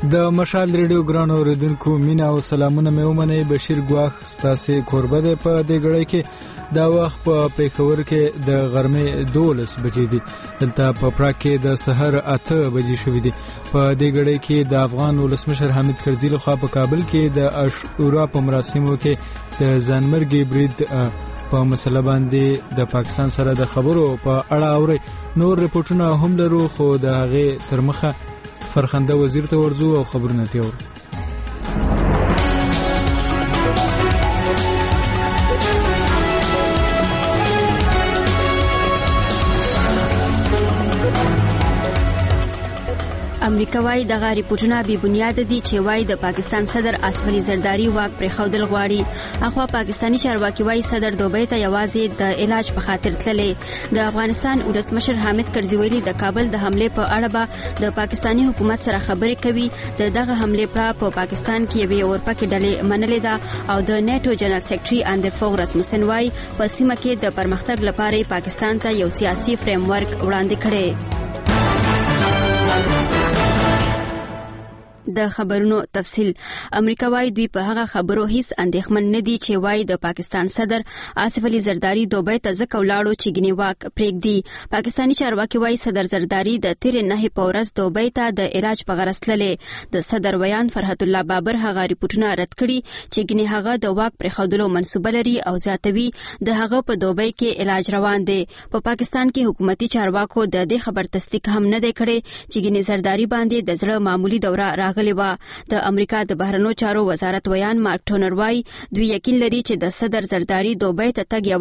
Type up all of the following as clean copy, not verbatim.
د مشال ریډیو ګران اوریدونکو مینا او سلامونه مې ومنئ. بشیر ګواخ ستاسو کوربه دی په دې غړي کې. دا وخت په پیښور کې د غرمې 12 بجې دي، دلته په پراګ کې د سحر 8 بجې شوې دي. په دې غړي کې د افغان ولسمشر حامد کرزي لخوا په کابل کې د عاشورا په مراسمو کې د ځانمرګي برید په مسله باندې د پاکستان سره د خبرو په اړه اوري. نور رپورټونه هم لرو، خو د هغه ترمخه فرخنده وزیر ته ورځو او خبرونه تیور. امریکا وايي د غاری پټونه بي بنیاد دي چې وايي د پاکستان صدر اسف علي زرداری واک پر خودل غواړي. اخوا پاکستانی چارواکي وايي صدر دوبۍ ته یوازې د علاج په خاطر تللې. د افغانستان ولسمشر حامد کرزي ویلي د کابل د حمله په اړه به د پاکستانی حکومت سره خبرې کوي. دغه حمله په پاکستان کې یوې اورپکې ډلې منلې ده او د نیټو جنرال سیکریټري اندر فوغ رسمسن وايي په سیمه کې د پرمختګ لپاره پاکستان ته یو سیاسي فریم ورک وړاندې کړي. د خبرونو تفصیل. امریکا وايي دوی په هغه خبرو هیڅ اندېښمن نه دي چې وايي د پاکستان صدر اسف علي زرداری دوبۍ ته ځکه ولاړو چې ګنی واک پرېږدي. پاکستانی چارواکي وايي صدر زرداری د تیر نه په ورځ دوبۍ ته د علاج په غرض تللې. د صدر ویان فرحت الله بابر هغه ریپورتونه رد کړي چې ګنی هغه د واک پرېښودلو منسوبه لري او زیاتوي د هغه په دوبۍ کې علاج روان دی. په پاکستان کې حکومتي چارواکو د دې خبر تصدیق هم نه دی کړی چې ګنی زرداری باندې د زړه معمولی دوره د امریکا د بهرنیو چارو وزارت ویان مارک ټونر وايي دوی یقین لري چې د صدر زرداری دوبۍ ته تګ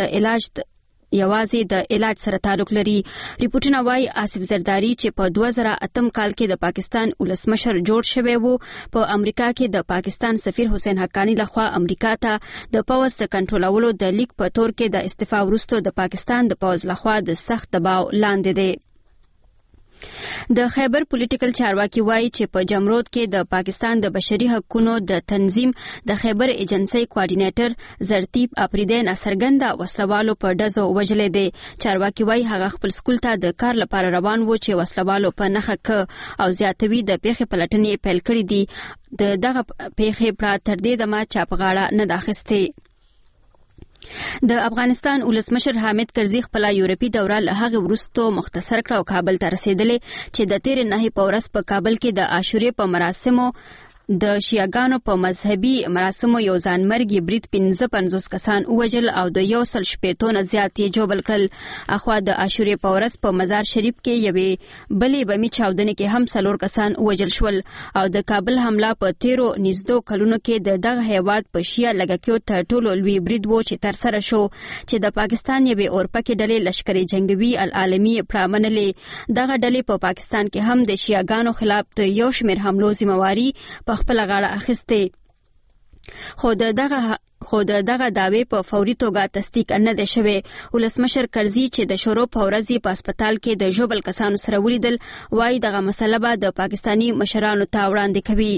یوازې د علاج سره تعلق لري. ریپورتونه وايي اسف زرداری چې په 2008 کال کې د پاکستان ولسمشر جوړ شوی وو په امریکا کې د پاکستان سفیر حسین حقانی لخوا امریکا ته د پوز د کنټرولولو د لیک په تور کې د استعفا وروسته د پاکستان د پوز لخوا د سخت دباو لاندې دی. د خیبر پولیټیکل چارواکي وایي چې په جمرود کې د پاکستان د بشري حقوقو د تنظیم د خیبر ایجنسی کوارډینیټر زرتیب اپریدی ناڅرګنده وسلوالو په ډزو وژلې دي. چارواکي وایي هغه خپل سکول ته د کار لپاره روان وو چې وسلوالو په نخښه ک او زیاتوي د پیښې پلټنې پیل کړې دي. دغه پیښې پر تر دې دمه چاپغاړه نه داخستې. د افغانستان ولسمشر حامد کرزي خپل یورپی دوره له هغه وروسته مختصر کړ او کابل ته رسیدلې چې د تیر نه په ورځ په کابل کې د عاشورې په مراسمو د شیعاګانو په مذهبي مراسمو یو ځانمرګي برید 55 کسان وژل او د 160 نه زیات یې جوبل کړل. اخوا د عاشورې په ورځ په مزار شریف کې یوې بلې بمي چاودنې کې هم 4 کسان وژل شول او د کابل حمله په 13 نږدې کلونو کې د دغه هیواد په شیعه لګکیو ته ټولو لوی برید وو چې تر سره شو چې د پاکستان یوې اورپکې ډلې لشکري جنگوي العالمي پرامنلې. دغه ډلې په پاکستان کې هم د شیعاګانو خلاف د یو شمېر حملو ذمہواری په خپل غاړه اخیسته. خو دغه دعوی په فوري توګه تصدیق نه ده شوی. ولسمشر کرزي چې د شروع په ورځ په هسپتال کې د ژوبل کسانو سره ولیدل وايي دغه مسله به د پاکستانی مشرانو ته وړاندې کوي.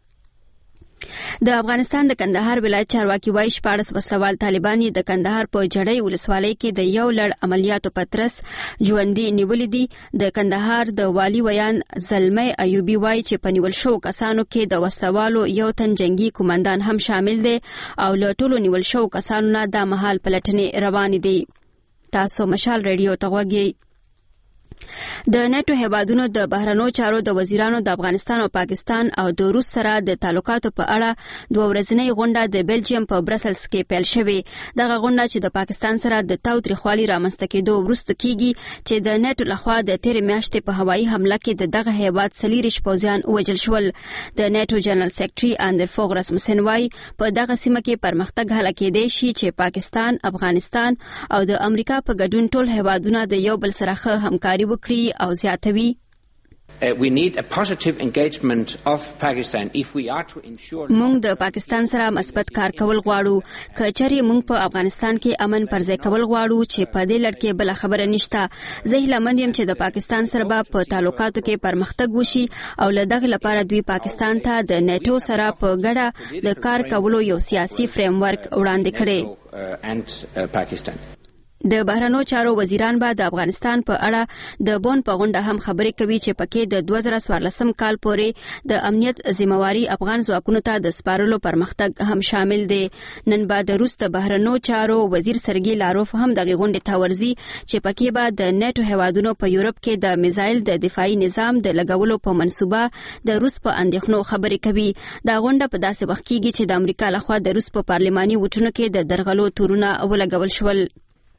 د افغانستان د کندهار ولایت چارواکي وایي 14 وسوال طالبان د کندهار په جړۍ ولسوالۍ کې د یو لړ عملیاتو پترس ژوندۍ نیولې دي. د کندهار د والی ویان زلمي ایوبي وایي چې په نیول شو کسانو کې د وسوالو یو تن جنگي کمانډان هم شامل دی او له ټولو نیول شو کسانو نه د مهال پلټنې روان دي. تاسو مشال ریډیو ته غوږی. د نیټو هیوادونو د بهرنیو چارو د وزیرانو د افغانستان او پاکستان او د روس سره د تعلقاتو په اړه 2 ورځنۍ غونډه د بلجیم په برسلز کې پیل شوې. دغه غونډه چې د پاکستان سره د تاوتریخوالي رامنځته کېدو وروسته کیږي چې د نیټو لخوا د تیر میاشتې په هوایي حمله کې دغه هیواد 40 پوځیان وژل شول. د نیټو جنرال سیکریټري اندر فوغ رسمسن وايي په دغه سیمه کې پرمختګ هله کېدای شي چې پاکستان، افغانستان او د امریکا په ګډون ټول هیوادونه د یو بل سره ښه همکاري وکړي او زیاتوي. We need a positive engagement of Pakistan if we are to ensure مونږ د پاکستان سره مثبت کار کول غواړو. کچري مونږ په افغانستان کې امن پرځای کول غواړو چې په دې لړ کې بل خبره نشته. زه هیله مند یم چې د پاکستان سره په تعلقاتو کې پرمختګ وشي او له دغه لپاره دوی پاکستان ته د نیټو سره په ګډه د کار کولو یو سیاسي فریم ورک وړاندې کړي. د بهرنیو چارو وزیران به د افغانستان په اړه د بون په غونډه هم خبرې کوي چې پکې د 2014 کال پورې د امنیت ذمہواری افغان ځواکونو ته د سپارلو پرمختګ هم شامل دی. نن به د روس د بهرنیو چارو وزیر سرګي لاروف هم دغه غونډه ته ورځي چې پکې به د نیټو هیوادونو په یورپ کې د میزایل د دفاعي نظام د لګولو په منصوبه د روس په اندېښنو خبرې کوي. دا غونډه په داسې وخت کې چې د امریکا لخوا د روس په پارلماني وټونو کې د درغلو تورونه ولګول شول.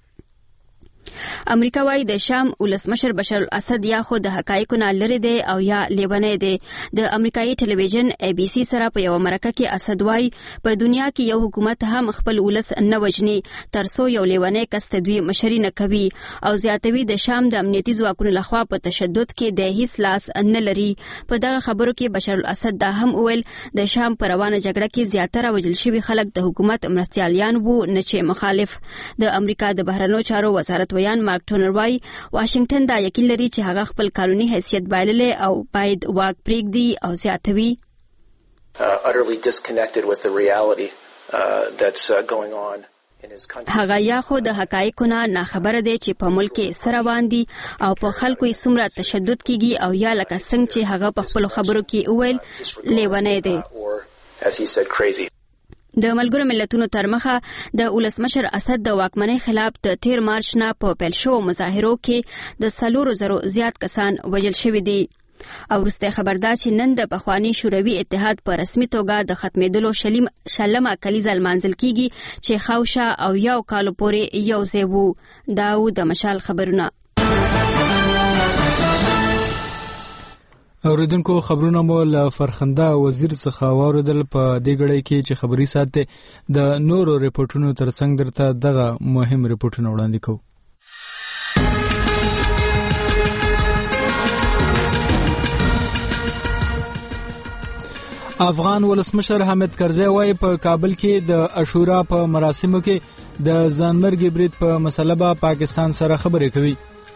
امریکا وايي د شام ولسمشر بشار الاسد یا خو د حقایقو نه لري دی او یا لیونی دی. د امریکایي ټلویزیون ABC سره په یو مرکه کې اسد وايي په دنیا کې یو حکومت هم خپل ولس نه وجني ترڅو یو لیونی کس ته دوی مشري نه کوي او زیاتوي د شام د امنیتي ځواکونو لخوا په تشدد کې د هیڅ لاس نه لري. په دغه خبرو کې بشار الاسد دا هم وویل د شام په روانه جګړه کې زیاتره وژل شوي خلک د حکومت مرستیالیان وو نه چې مخالف. د امریکا د بهرنیو چارو وزارت ویان مارک ټونر وايي واشنگټن دا یقین لري چې هغه خپل قانوني حیثیت بایللی او باید واک پرېږدي او زیاتوي. Utterly disconnected with the reality that's going on in his country. هغه یا خو د حقایقو نه خبره دی چې په ملک کې سره روان دي او په خلکو یې څومره تشدد کیږي او یا لکه څنګه چې هغه په خپل خبرو کې وویل لیونی دی. As he said, crazy. د ملګرو ملتونو تر مخه د ولسمشر اسد د واکمنۍ خلاف د 13 مارچ نه په پیل شو مظاهرو کې د 400 زیات کسان وژل شوي دي. او وروسته خبردار چې نن د پخوانی شوروي اتحاد په رسمي توګه د ختمېدلو شلمه کلیزه لمانځل کیږي چې خاوشه او یو کال پورې یو ځای وو. دا و د مشال خبرونه. اوریدونکو خبرونه مو له فرخنده وزیر څخه واوریدل. په دې غړي کې چې خبري ساته د نورو ریپورتونو ترڅنګ درته دغه مهم ریپورتونه وړاندې کوو. افغان ولسمشر حامد کرزی وايي په کابل کې د عاشورا په مراسمو کې د ځانمرګي برید په مسله به پاکستان سره خبرې کوي.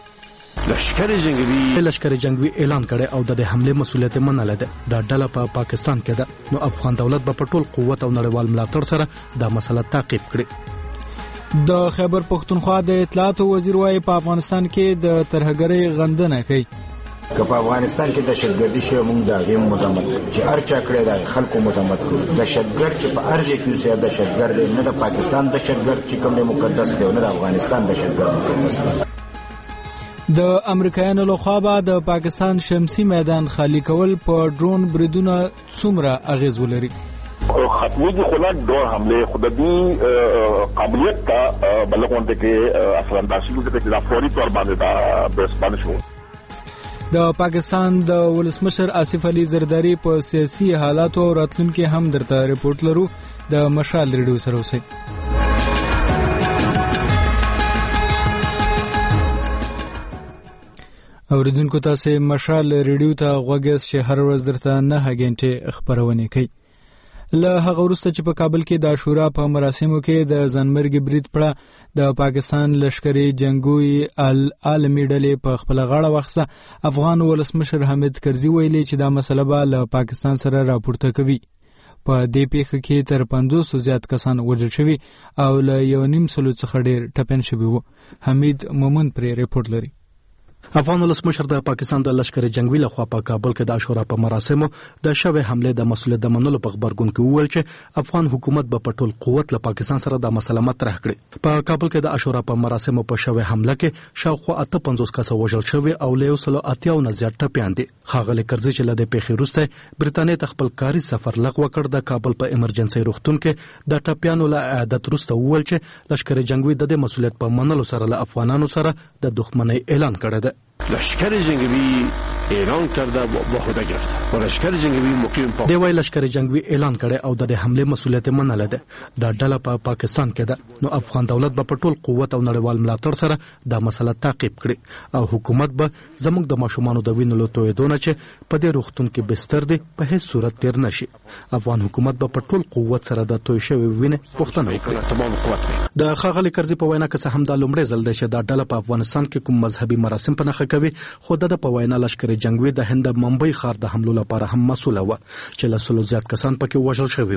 لشکر جنگوي اعلان کړي او د حمله مسولیت منل ده. دا ډله په پاکستان کې ده. نو افغان دولت په ټول قوت او نړیوال ملاتړ سره دا مسله تعقیب کړي. د خیبر پختونخوا د اطلاعات وزیر وايي په افغانستان کې د ترهګرۍ غندنه کوي. که په افغانستان کې دهشتګردي شی موږ دا غیم مزمت چې ارچا کړی دا خلکو مزمت کړو. دهشتګرد چې په ارزه کې اوسه دهشتګرد نه د پاکستان دهشتګرد چې کوم مقدس دی نه د افغانستان دهشتګرد مقدس دی. د امریکایانو لخوا به د پاکستان شمسي میدان خالی کول په ډرون بریدونه څومره اغیز ولري؟ ختمي دي خلک ډور حمله خودي قابلیت ته بلغونته کې اصلا داسې چې د فوري تور باندې دا برسپان شو. د پاکستان د ولسمشر آصف علي زرداری په سیاسي حالاتو او راتلونکو هم درته ریپورت لرو. د مشال ریډیو سره اوسئ. اوریدونکو تاسو مشال ریډیو ته غوږیس چې هر ورځ درته 9 غنټه خبرونه کوي. له هغه وروسته چې په کابل کې د عاشورا په مراسمو کې د ځانمرګي برید پړه د پاکستان لشکري جنگوي عالمي ډلې په خپل غاړه واخیسته، افغان ولسمشر حامد کرزي ویلي چې دا مسله به له پاکستان سره راپورته کوي. په دې پیښه کې تر 500 زیات کسان وژل شوي او له 1.5 څخه ډیر ټپن شوي وو. حمید مومن پر ریپورت لري. افغان ولسمشر د پاکستان د لشکر جنگوي لخوا په کابل کې د عاشورا په مراسمو د شوې حمله د مسولیت د منلو په خبرګون کې وویل چې افغان حکومت به په ټول قوت له پاکستان سره د مسله مطرح کړي. په کابل کې د عاشورا په مراسمو په شوې حمله کې شاوخوا 58 کس وژل شوي او له 180 نه زیات ټپیان دي. ښاغلي کرزي چې له دې پیښې وروسته برتانیې ته خپل کاري سفر لغوه کړ، د کابل په ایمرجنسي روغتون کې د ټپیانو له عادت وروسته وویل چې لشکر جنگوي د دې مسولیت په منلو سره له افغانانو سره د دښمنۍ اعلان کړی دی. لشکر جنگوی اعلان کرده با خود گرفته و لشکر جنگوی مقیم دی وای لشکر جنگوی اعلان کړي او د حمله مسولیت منل ده. دا ډله په پاکستان کې ده. نو افغان دولت به په ټول قوت او نړیوال ملاتړ سره دا مسله تعقیب کړي او حکومت به زموږ د ماشومانو د وینو له تویدونه چې په دې روغتون کې بستر دي په هیڅ صورت تیر نشي. افغان حکومت به په ټول قوت سره د توی شوی وینې پوښتنه وکړي. د ښاغلي کرزي په وینا کې هم د لومړي ځل ده چې دا ډله په افغانستان کې کوم مذهبي مراسم په نخښه کوي، خو د په وینا لشکر جنگوي د هند ممبئی ښار د حملو لپاره هم مسؤل و چې له 100 زیات کسان پکې وژل شوي وو.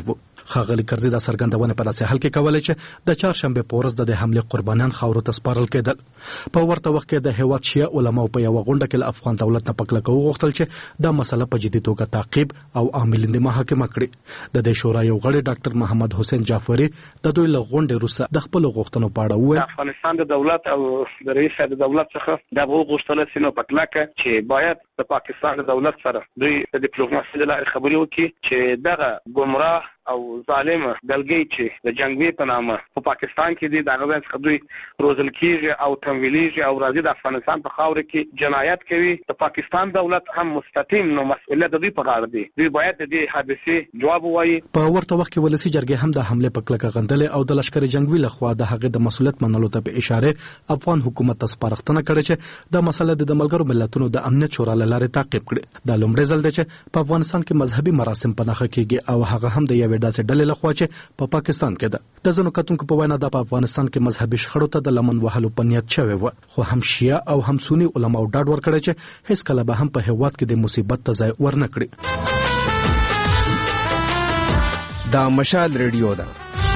ښاغلي کرزي د څرګندونې په داسې حال کې کولای چې د چهارشنبه په ورځ د حمله قربانیان خاورو ته سپارل کېدل. په ورته وخت کې د هیواد شیعه علماو په یو غونډه کې له افغان دولت نه پکلکه وغوښتل چې دا مسله په جدي توګه تعقیب او عاملین د محاکمه کړي. د دې شورا یو غړي ډاکټر محمد حسین جعفری د دوی له غونډې وروسته د خپل غوښتنو په اړه وویل افغانستان د دولت او د رئیس د دولت څخه دا غوښتل سينو پکلکه چې باید د پاکستان د دولت سره دوی د ډیپلوماسي د لارې خبرې وکړي چې دغه گمراه او ظالم دلګي چې د جنگوي په نامه په پاکستان کې د دغه څخه دوی روزل کیږي او تمویلېږي او راځي د افغانستان په خاور کې جنایت کوي. د پاکستان دولت هم مستقیم نو مسؤلیت دوی په غاړه دی. دوی باید د دې حادثې جواب ووایي. په ورته وخت کې ولسی جرګې هم د حمله په کلکه غندلې او د لشکري جنگوي لخوا د هغه د مسؤلیت منلو ته په اشاره افغان حکومت ته سپارښتنه کړې چې د مسله د ملګرو ملتونو د امنیت شورا لاره تعقیب کړي. د لومړي ځل دی چې په افغانستان کې مذهبي مراسم په نخښه کېږي او هغه هم د یوې داسې ډلې لخوا چې په پاکستان کې ده. د ځینو کتونکو په وینا د افغانستان کې مذهبي شخړو ته د لمن وهلو په نیت شوی و، خو هم شیعه او هم سنی علماو ډاډ ورکړی چې هیڅ کله به هم په هیواد کې د مصیبت ته ځای ورنه کړي. دا مشال ریډیو ده.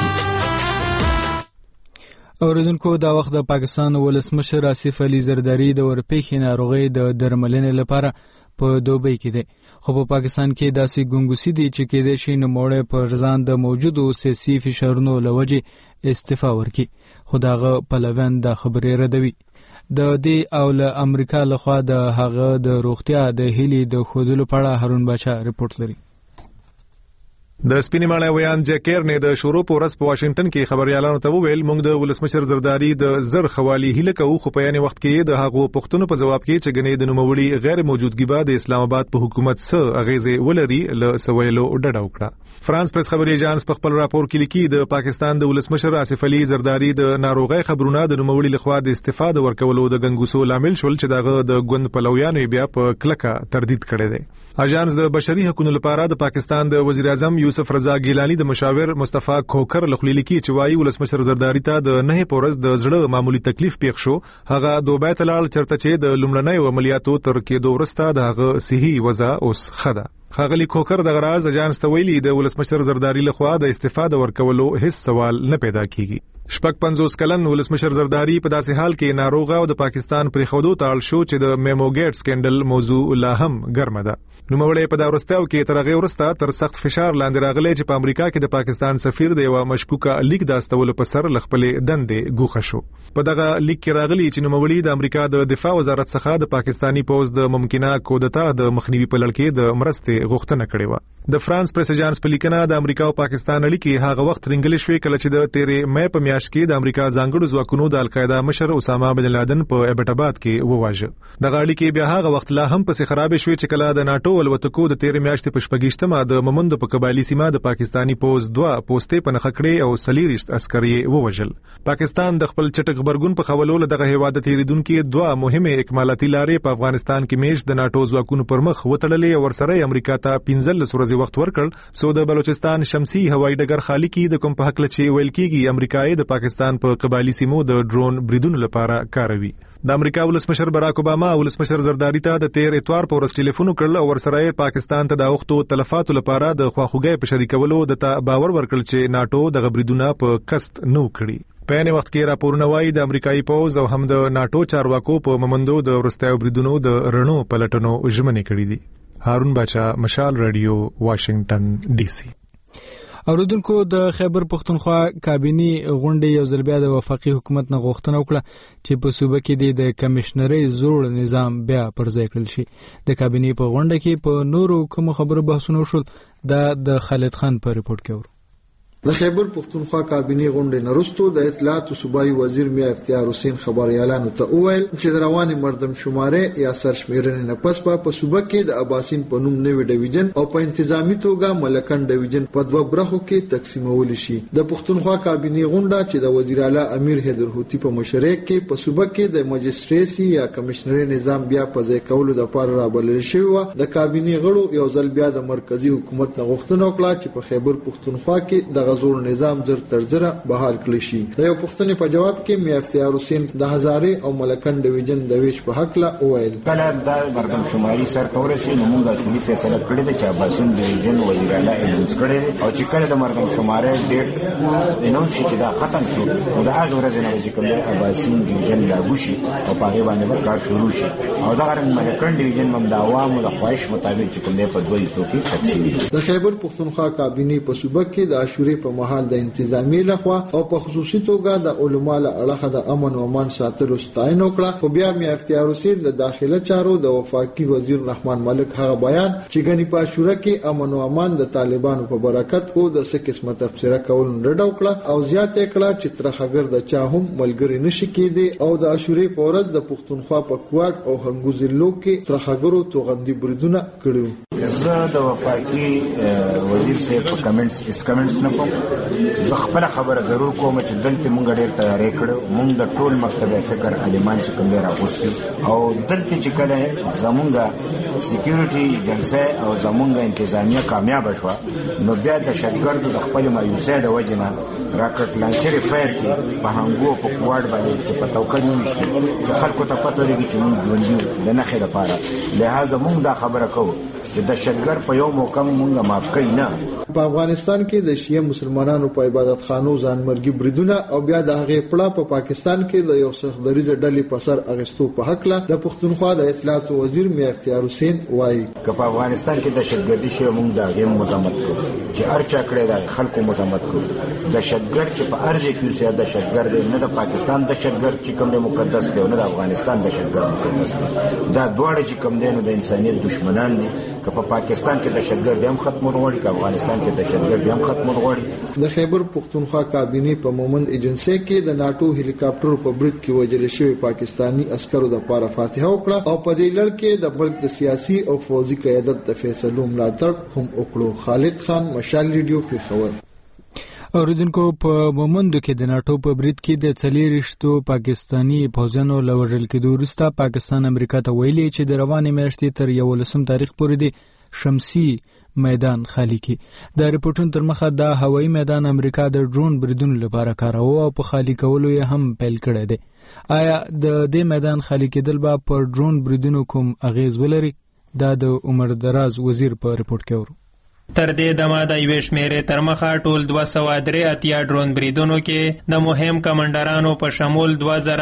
اوریدونکو دا وخت د پاکستان ولسمشر آصف علي زرداری د ورپېښې ناروغۍ د درملنې لپاره په دوبۍ کې دی، خو په پاکستان کې داسې ګنګوسې دي چې کېدای شي نوموړی پر ځان د موجودو سیاسي فشارونو له وجې استعفا ورکړي، خو د هغه پلویان دا خبرې ردوي. د دې او له امریکا لخوا د هغه د روغتیا د هیلې د ښودلو په اړه هارون باچا رپورټ لري. د سپینې ماڼۍ ویان جکیر نه د شروع په ورځ په واشنگټن کې خبريالانو ته وویل موږ د ولسمشر زرداری د زر خوالي هیله کوو، خو په یاني وخت کې د هغو پښتنو په جواب کې چې غنې د نوموړي غیر موجودګي بعد اسلام آباد په حکومت سره اغیزه ولري له سویلو ډډه وکړه. فرانس پریس خبري ایجانس په خپل راپور کې لیکي د پاکستان د ولسمشر آصف علي زرداری د ناروغي خبرونه د نوموړي لخوا د استعفا د ورکولو د ګنګوسو لامل شول چې دغه د ګوند پلویانو بیا په کلکه تردید کړی دی. اژانس د بشري حقوقو لپاره د پاکستان د وزیر اعظم یوسف رضا ګیلانی د مشاور مصطفی کوکر لخوا لیکي چې وايي ولسمشر زرداری ته د نه پورز د زړه معمولی تکلیف پیښ شو. هغه دوبه ته لاړ چرته چې د لومړنۍ عملیاتو تر کېدو وروسته د هغه صحي وضع اوس خده. خاغلی کوکر د غراز اژانس ته ویلي د ولسمشر زرداری لخوا د استعفا د ورکولو هیڅ سوال نه پیدا کیږي. شپږ 50 کلن ولسمشر زرداری په داسې حال کې ناروغه او د پاکستان پرې خودو تاړ شو چې د میموګیټ سکندل موضوع لا هم ګرمه ده. نوموړی په دا ورستاو کې تر هغه ورسته تر سخت فشار لاندې راغلی چې په امریکا کې د پاکستان سفیر د یو مشکوکه لیک داستول په سر لخپلې دندې ګوښه شو. په دغه لیک کې راغلی چې نوموړی د امریکا د دفاع وزارت څخه د پاکستانی پوز د ممکنه کودتا د مخنیوي په لړ کې د مرستې غوښتنه کړې و. د فرانس پریس ایجانس په لیکنه د امریکا او پاکستان اړیکې هغه وخت رنګلې شوې کله چې د 13 مې په میاشت کې د امریکا ځانګړو ځواکونو د القاعده مشر اسامه بن لادن په ابټ آباد کې وواژه. دغه اړیکې بیا هغه وخت لا هم پسې خراب شوې چې کله د ناتو الوتکو د 13 میاشتې په شپږشتمه د ممند په قبایلی سیمه د پاکستانی پوز 2 پوسټې په نخښه کړې او سلیریشت عسکري ووژل. پاکستان د خپل چټک خبرګون په خولو له دغه هیواد تیریدونکو 2 مهمه اکمالاتي لارې په افغانستان کې میش د ناتو ځواکونو پر مخ وتړلې او ورسره امریکا ته 15 ورځې وخت ورکړ. سو د بلوچستان شمسي هوایي ډګر خالی کی د کوم په حق لچې ویل کیږي امریکای د پاکستان په قبایلی سیمو د ډرون بریدونو لپاره کاروي. د امریکا ولسمشر براک اوباما ولسمشر زرداری ته د 13 اتوار په ورځ ټلیفون وکړ او ورسره پاکستان ته د وختو تلفاتو لپاره د خواخوږي په شریکولو د باور ورکړل چې ناتو د غبریدونه په قصد نو کړی. په یاني وخت کې راپورونه وايي د امریکایي پوز او هم د ناتو چارواکو په ممندو د ورستیو بریدونو د رڼو پلټنو ژمنې کړې دي. هارون باچا، مشال رادیو، واشنگټن ډي سي. اوریدونکو د خیبر پختونخوا کابینی غونډې یو ځل بیا د وفاقي حکومت نه غوښتنه وکړه چې په صوبه کې د کمشنري زوړ نظام بیا پر ځای کړل شي. د کابینی په غونډه کې په نورو کوم خبرو بحثونه وشول د خالد خان په رپورت کې ورو. د خیبر پختونخوا کابینی غونډې نرستو د اطلاعات صوبایي وزیر میا افتیار حسین خبريالانو ته وویل چې د رواني مردم شمارې یا سرشمیرنې نه پس په صوبه کې د اباسین په نوم نوې ډیویژن او په انتظامی توګه ملکن ډیویژن په دوه برخو کې تقسیمول شي. د پختونخوا کابینی غونډه چې د وزیر اعلی امیر حیدر هوتی په مشرۍ کې په صوبه کې د ماجستریسي یا کمشنري نظام بیا په ځای کولو لپاره رابلل شوی و. د کابینی غړو یو ځل بیا د مرکزی حکومت نه غوښتنه وکړه چې په خیبر پختونخوا کې د دغه زوړ نظام زر تر زره بحال کړی شي. د یو پوښتنې په جواب کې میا افتیار حسین د هزارې او ملکن ډیویژن د ویش په حق لا وویل کله د مردم شماري سر تورسي نو موږ اصلي فیصله کړې ده چې عباسین ډیویژن وزیر اعلی اناونس کړی او چې کله د مردم شماري ډیټ اناونس شي چې دا ختم شو نو د هغه ورځې نه چې کوم عباسین ډیویژن لاګو شي او په هغه باندې کار شروع شي او دا غره ملکن ډیویژن هم د عوامو د خواهش مطابق چې کوم په دوی صوفي تقسیم د خیبر پختونخوا کابینه په صوبه کې د عاشورې په محل د انتظامی لخوا او په خصوصي توګه د علما له اړخه د امن او امان ساتلو ستاینه وکړه. خو بیا میا افتیار حسین د داخله چارو د وفاقي وزیر رحمان ملک هغه بیان چې غني په عاشوره کې امن او امان د طالبانو په برکت او د څه قسمه تفسیره کول نډ وکړه او زیاته کړه چې ترخګر د چا هم ملګری نشي کېدی او د عاشورې په ورځ د پختونخوا په کوټ او هنګوزلو کې ترخګرو توغندي بریدونه کړو. زه د وفاقي وزیر صاحب په کمنټس نه کوم. زه خپل خبره ضرور کوم چې دلته مونږ ډېر تیاری کړو. مونږ د ټول مکتب فکر عالمان چې کوم راغوستي او دلته چې کله زمونږ سکیورټي جنسه او زمونږ انتظامیه کامیاب شوه نو بیا د شګردو د خپل مایوسۍ د وجنه راکټ لانچر فایر کې په هنګو په کوړ باندې چې په توکل نشي چې خلکو ته پته لګي چې مونږ ژوندي د نخې لپاره لہذا مونږ دا خبره کوو چې د شګر په یو موقع مونږه معاف کړي نه. په افغانستان کې د شیعه مسلمانانو په عبادت خانو ځانمرګي بریدونه او بیا د هغې پړه په پاکستان کې د یو سخدریزه ډلې په سر اغستو په حق له د پښتونخوا د اطلاعات وزیر میا افتیار حسین وایي که په افغانستان کې د شګردي شی مونږ د هغې مزمت کوو چې هر چا کړی د خلکو مزمت کوو. د شګر چې په ارزه کې اوسه د شګر دی نه د پاکستان د شګر چې کوم دی مقدس دی نه د افغانستان د شګر مقدس دی. دا دواړه چې کوم دی نو د انسانیت دشمنان دي. که په پاکستان کې د شګر هم ختمول غواړي که افغانستان کې د شګر هم ختمول غواړي. د خیبر پختونخوا کابینه په مومند ایجنسی کې د ناتو هلیکاپټر په برید کې وژل شوی پاکستانی عسکرو د پاره فاتحه وکړه او په دې لړ کې د بلک د سیاسي او فوجي قیادت د فیصلو ملاتړ هم وکړو. خالد خان مشال ریډیو پیښور. اوریدونکو په مومندو کې د ناتو په برید کې د 40 پاکستانی پوځیانو لوژل کېدو وروسته پاکستان امریکا ته ویلي چې د روانې میاشتې تر 11 تاریخ پورې د شمسي میدان خالی کی. د ریپورتونو تر مخه د هوایي میدان امریکا د ډرون بریدونو لپاره کاروه او په خالی کولو یې هم پیل کړی دی. آیا د دې میدان خالی کېدل به پر ډرون بریدونو کوم اغیز ولري؟ دا د عمر دراز وزیر په ریپورت کې ورو. تر دې دمه د یوې شمیرې تر مخه ټول 283 ډرون بریدونو کې د مهم کمانډرانو په شمول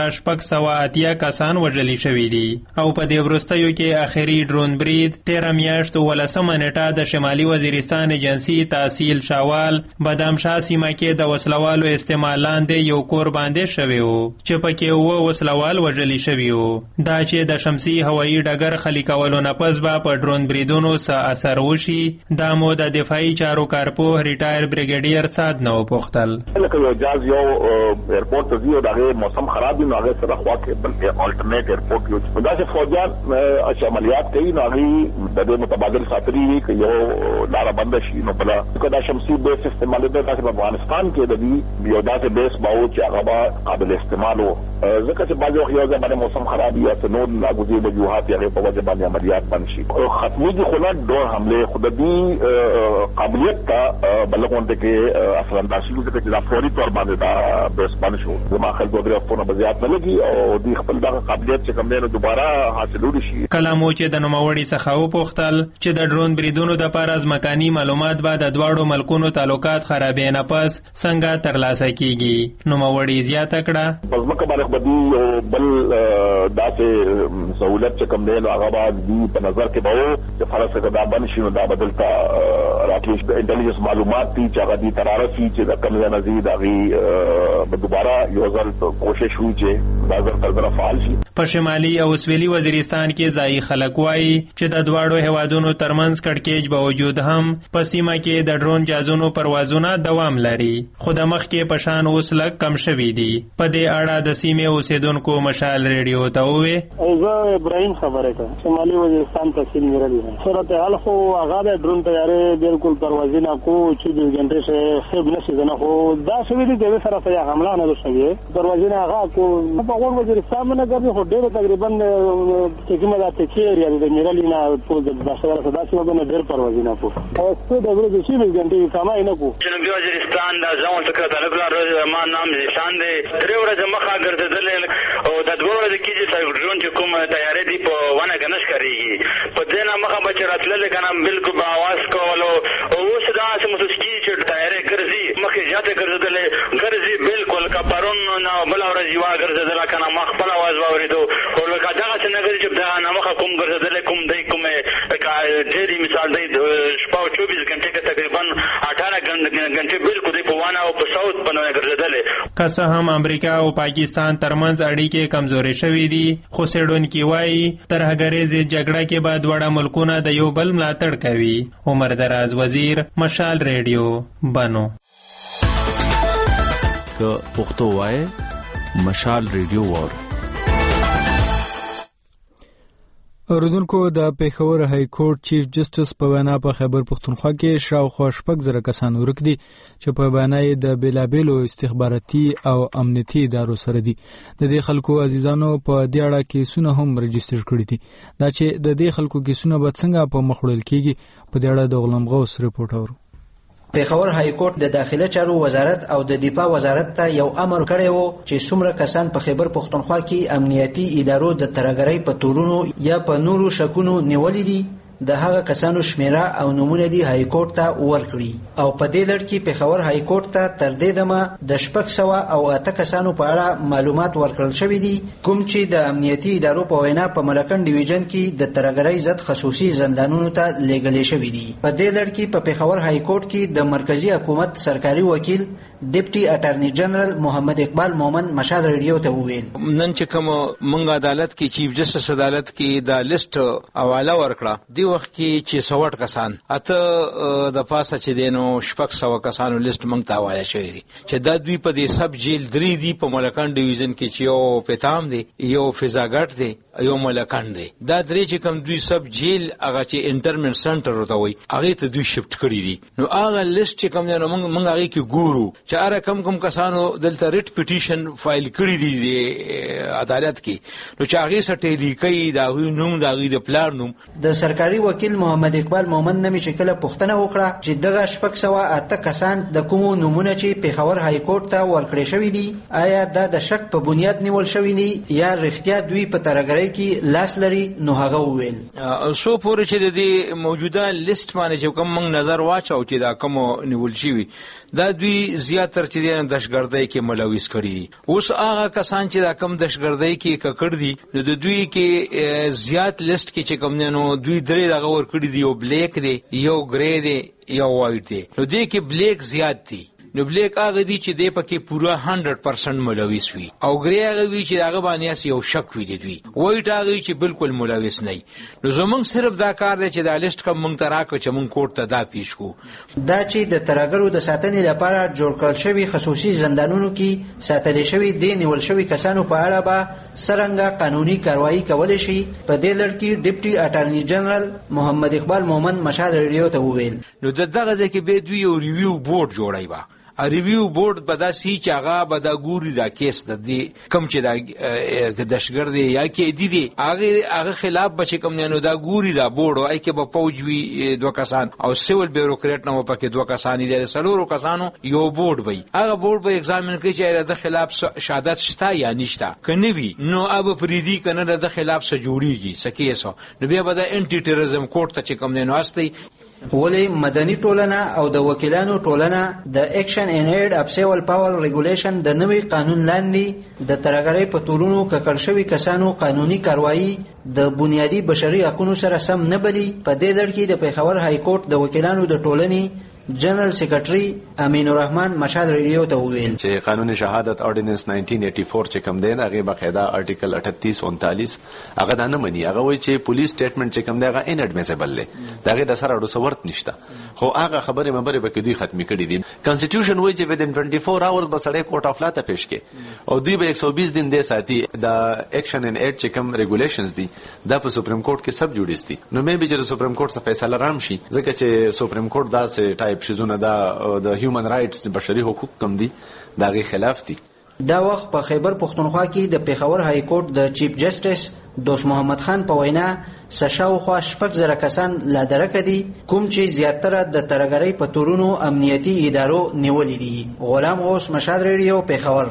2680 کسان وژل شوي دي او په دې وروستیو کې آخري ډرون برید 13 میاشتو 18 نیټه د شمالي وزیرستان ایجنسی تحصیل شاوال بادامشاه سیمه کې د وسلوالو استعمال لاندې یو کور باندې شوی و چې پکې و وسلوال وژل شوي و. دا چې د شمسي هوایي ډګر خالی کولو نه پس به په ډرون بریدونو څه اثر وشي دا مو د دفاعي چارو کارپوه ریټایر بریګیډیر سعد نو پوښتل. لکه یو جاز یو ایرپورټ ته ځي او دغه موسم خراب دی نو هغه سره خوا کې بلکې الټرنیټ ایرپورټ یو دا چې فوجان عملیات کوي نو هغه د دې متبادل ساتري کې یو لاره بند شي نو بلا کدا شمسي بیس استعمال دی د افغانستان کې د دې یو داسې بیس باو چې هغه قابل استعمال وو ځکه چې بعض وخت یو ځای موسم خراب یا نور ناګزیر وجوهات هغه په وجه باندې عملیات بند شي. ختمي دي خو نه ډور حمله خود دې قابلیت تا بلغونده کې اصلا داسې چې دا فوري تور باندې دا بیس باندې شو زما خپل دوه په بزیات نه لګي او دې خپل دا قابلیت چې کوم نه دوباره حاصلول شي. کلامو چې د نوموړي څخه و پوښتل چې د ډرون بریدونو د پاره ځمکاني معلومات بعد د دواړو ملکونو تعلقات خرابې نه پس څنګه ترلاسه کیږي. نوموړي زیاته کړه په ځمکه باندې بدی بل داسې سہولت چې کوم نه هغه باندې په نظر کې به چې فرض کړه دا باندې شنو دا بدلتا راکېش د انټيليجنس معلومات دي چې هغه دي ترارسي چې د کم نه زیات هغه دوباره یو ځل کوشش وکړي چې دا زر فعال شي. په شمالي او سویلي وزیرستان کې ځای خلک وایي چې د دواړو هوادونو ترمنځ کړکېچ باوجود هم په سیمه کې د ډرون جازونو پروازونه دوام لري خو د مخ کې پشان اوس لږ کم شوي دي. په دې اړه د سیمې اوسیدونکو مشال ریډیو ته وویل زه ابراهیم خبره کوم شمالي وزیرستان تحصیل میرلی صورتحال خو هغه د ډرون تیارې بالکل پروازونه کو چې د ګنټې څخه خب نشي نه خو دا شوی دی د سره په حمله نه شوی پروازونه هغه کو په غوړ وزیرستان نه ګرځي خو ډېر تقریبا چې کومه د تکي ایریا د میرالي نه ټول د باشوال صدا چې وګنه ډېر پروازونه کو او څه د ورځې چې وګڼي کمای نه کو جنوبي وزیرستان د ځوان سکرټر بل ما نام نشان دی درې ورځې مخه ګرځیدل او د دوه ورځې کې چې ډرون چې کوم تیارې دی په ونه کنه ښکاریږي په دې نه مخه بچ راتلل کنه بالکل په आवाज کولو او اوس دا چې مسکی چې تیارې ګرځي مخه جاته ګرځي بالکل کپارون نه بل ورځ یو ګرځیدل کنه مخ په आवाज واوریدو او لکه دا چې نه ګرځي دا نه مخه کوم ګرځیدل کوم دی کومه ډېری مثال دی شپه 24 غنټه کې تقریبا 18 غنټه بالکل دی په وانه او په ساوث باندې ګرځیدل که څه هم امریکا او پاکستان ترمنځ اړیکې کمزورې شوې دي خو څېړونکي وایي ترهګریزې جګړه کې به دواړه ملکونه د یو بل ملاتړ کوي. عمر دراز وزیر، مشال ریډیو، بنو. که پښتو وایي مشال ریډیو وور. اوریدونکو د پیښور های کورټ چیف جسټس په وینا په خیبر پښتونخوا کې شاوخوا 6,000 کسان ورک دي چې په بنای د بیلابیلو استخباراتي او امنیتي ادارو سره دي. د دې خلکو عزیزانو په دې اړه کیسونه هم رجستر کړي دي. دا چې د دې خلکو کیسونه به څنګه په مخ وړل کیږي په دې اړه د غلام غوث رپورټ اورو. پیښور های کورټ د داخله چارو وزارت او د دفاع وزارت ته یو امر کړی و چې څومره کسان په خیبر پښتونخوا کې امنیتي ادارو د ترهګرۍ په تورونو یا په نورو شکونو نیولې دي د هغه کسانو شمیره او نمونه دی های کورټ ته ورکړي او په دې لړ کې پیښور های کورټ ته تر دې دمه د 608 کسانو په اړه معلومات ورکړل شوې دي کوم چې د امنیتي ادارو په وینا په ملکن ډیویژن کې د ترهګرۍ ضد خصوصي زندانونو ته لیږل شوې دي. په دې لړ کې په پیښور های کورټ کې د مرکزی حکومت سرکاري وکیل ډیپټي اټارنی جنرال محمد اقبال مومن مشال ریډیو ته وویل نن چې کوم منګ عدالت کې چیف جسټس عدالت کې د لیست حواله ورکړه دی وخت کې چې 100 کسان اته د پاسه چې دینو 600 کسانو لیست منګ ته حواله شوی دي چې د دوی په دې سب جیل 3 دی په ملکان ډیویژن کې چې یو پتام دی یو فضاګټ دی یو ملکان دی دا درې چې کوم دوی سب جیل هغه چې انټرمنټ سنټر وته وي هغه ته دوی شفت کړی دي نو هغه لیست چې کوم نه منګ هغه کې ګورو چې اره کم کسانو دلته ریټ پټیشن فایل کړی دي عدالت کې نو چې هغه سټې لیکي دا غو نوم دا غي د پلان نوم د سرکاري وکیل محمد اقبال مومن نومي چې کله پوښتنه وکړه چې دغه 608 کسان د کومو نمونه چې پیښور های کورټ ته ورکړی شوی دي آیا دا د شک په بنیاد نیول شوی دي یا رښتیا دوی په ترهګرۍ کې لاس لري نو هغه وویل سو پورې چې د دې موجوده لیست باندې چې کوم موږ نظر واچو چې دا کوم نیول شوی دا دوی زیاتره چې د دهشتګردۍ کې ملوث کړي دي اوس هغه کسان چې دا کم دهشتګردۍ کې ککړ دي نو د دوی کې زیات لیست کې چې کوم نو دوی درې دغه ور کړی دي یو بلیک دی یو ګری دی یو وایټ دی نو دې کې بلیک زیات دي نو بلیک هغه دی چې د پکې پورا 100% ملوث وي او ګری هغه وی چې هغه باندې یو شک وي دی وایټ هغه چې بالکل ملوث نه نو زمونږ صرف دا کار دی چې دا لیست کوم مونږ تراکو چې مونږ کوټ ته دا پیښ کو دا چې د ترهګرو د ساتنې لپاره جوړ کړل شوی خصوصي زندانونو کې ساتل شوی دي نیول شوی کسانو په اړه به څرنګه قانوني کاروایی کول شي په دې لړ کې ډیپټي اټارنی جنرال محمد اقبال مومن مشال ریډیو ته وویل نو دغه ځکه به دوی یو ریویو بورډ جوړای با ریویو بورډ به دا سی چې هغه به دا ګوري دا کیس د دې کم چې دا دهشتګرد یا کې دي هغه خلاف به چې کم نه دا ګوري دا بورډ او کې به فوج وي دوه کسان او سیول بیوروکریټ نه پکې دوه کسان دي سلورو کسانو یو بورډ وي هغه بورډ به ایگزامین کوي چې د خلاف شهادت شته یا نشته کني وي نو اب پریدي کنه د خلاف سره جوړیږي سکیسو نو بیا به د انټي ټیرریزم کورټ ته چې کم نه واستي ولی مدني ټولنه او د وکیلانو ټولنه د اکشن ان ایډ اپ سیول پاور ریګولیشن د نوي قانون لاندې د ترهګرۍ په تورونو ککړ شوي کسانو قانوني کاروایی د بنیادی بشري حقوقو سره سم نه بلی په دې لړ کې د پیښور های کورټ د وکیلانو د ټولنې جنرال سیکریټري امین الرحمن مشال ریډیو ته وویل چې قانون شهادت اورډیننس 1984 چې کوم دی هغه باقاعده آرټیکل 38 39 هغه دا نه مني هغه وایي چې پولیس سټیټمنټ چې کوم دی هغه ان اډمیسیبل دی دغه د سره اړو ورت نشته خو هغه خبره مبره به کې دوی ختمي کړي دي کانسټیټیوشن وایي چې within 24 hours به سړی کوټ اف لا ته پیش کې او دوی به 120 دن دی ساتي د اکشن ان ایډ چې کوم ریګولیشنز دي دا په سپریم کورټ کې سب جوړیس دي نو مې به چې سپریم کورټ څخه فیصله رام شي ځکه چې سپریم کورټ دا سه ټایپ شزونه دا د هیومن رائټس بشري حقوق کم دي دغه خلاف دي دا وخت په خیبر پښتونخوا کې د پیښور های کورټ د چیف جسټس دوست محمد خان په وینا شاوخوا 6,000 کسان لا درکه دي کوم چې زیاتره د ترګرۍ په تورونو امنیتي ادارو نیولې دي. غلام غوث، مشال ریډیو، پیښور.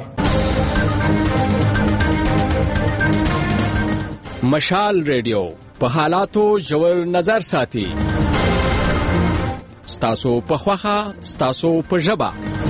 مشال ریډیو په حالاتو ژور نظر ساتي. ستاسو په خوخه، ستاسو په ژبه.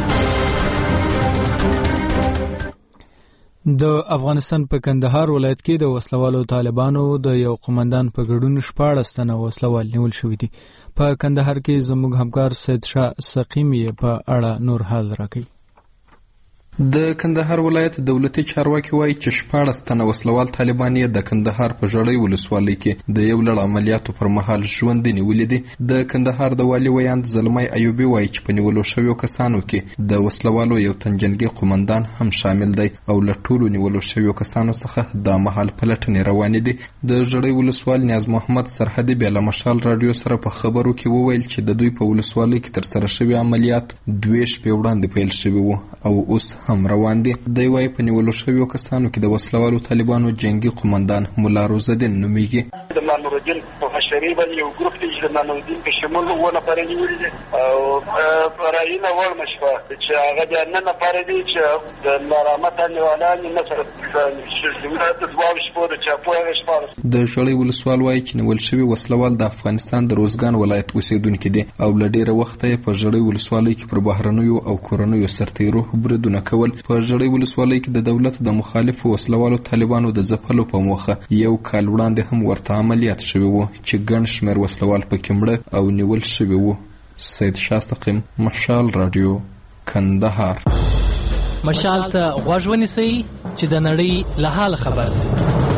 د افغانستان په کندهار ولایت کې د وسلوالو طالبانو د یو قومندان په ګډون 14 تنه وسلوال نیول شوي دي. په کندهار کې زموږ همکار سید شاه سقیمی په اړه نور حال راکړي. د کندهار ولایت دولتي چارواکي وایي چې 14 تنه وسلوال طالبان یې د کندهار په ژړۍ ولسوالۍ کې د یو لړ عملیاتو پر مهال ژوندي نیولي دي. د کندهار د والي ویاند زلمی ایوبي وایي چې په نیولو شویو کسانو کې د وسلوالو یو تنجنګي قومندان هم شامل دی او له ټولو نیولو شویو کسانو څخه د مهال پلټنې روانې دي. د ژړۍ ولسوال نیاز محمد سرحدي بیا له مشال رادیو سره په خبرو کې وویل چې د دوی په ولسوالۍ کې ترسره شوي عملیات 2 شپې وړاندې پیل شوي وو او اوس هم روان دي. دی وايي په نیولو شویو کسانو کې د وسلوالو طالبانو جنگي قومندان مولا روزالدین نومیږي. د مانوردین په مشرۍ باندې یو ګروپ دی چې د مانوردین په شمول ونه پرې نیولې دي او راینه ورمشفه چې هغه د نن لپاره دی چې د نارامت نیولان نه سره د دوه شپو د چاپوه شپه. د شړۍ ولسوال وايي چې نیول شوی وسلوال د افغانستان د روزګان ولایت اوسیدونکي دي او له ډیره وخته په ژړۍ ولسوالۍ کې پر بهرنیو او کورنیو سرتیرو بریدونه کول. په ژړۍ ولسوالۍ کې د دولت د مخالفو وسلوالو طالبانو د ځپلو په موخه یو کال وړاندې هم ورته عملیات شوي وو چې ګڼ شمېر وسلوال پکې مړه او نیول شوي وو. سید شاه سقیم، مشال رادیو، کندهار. مشال ته غوږ ونیسئ چې د نړۍ له حاله خبر شئ.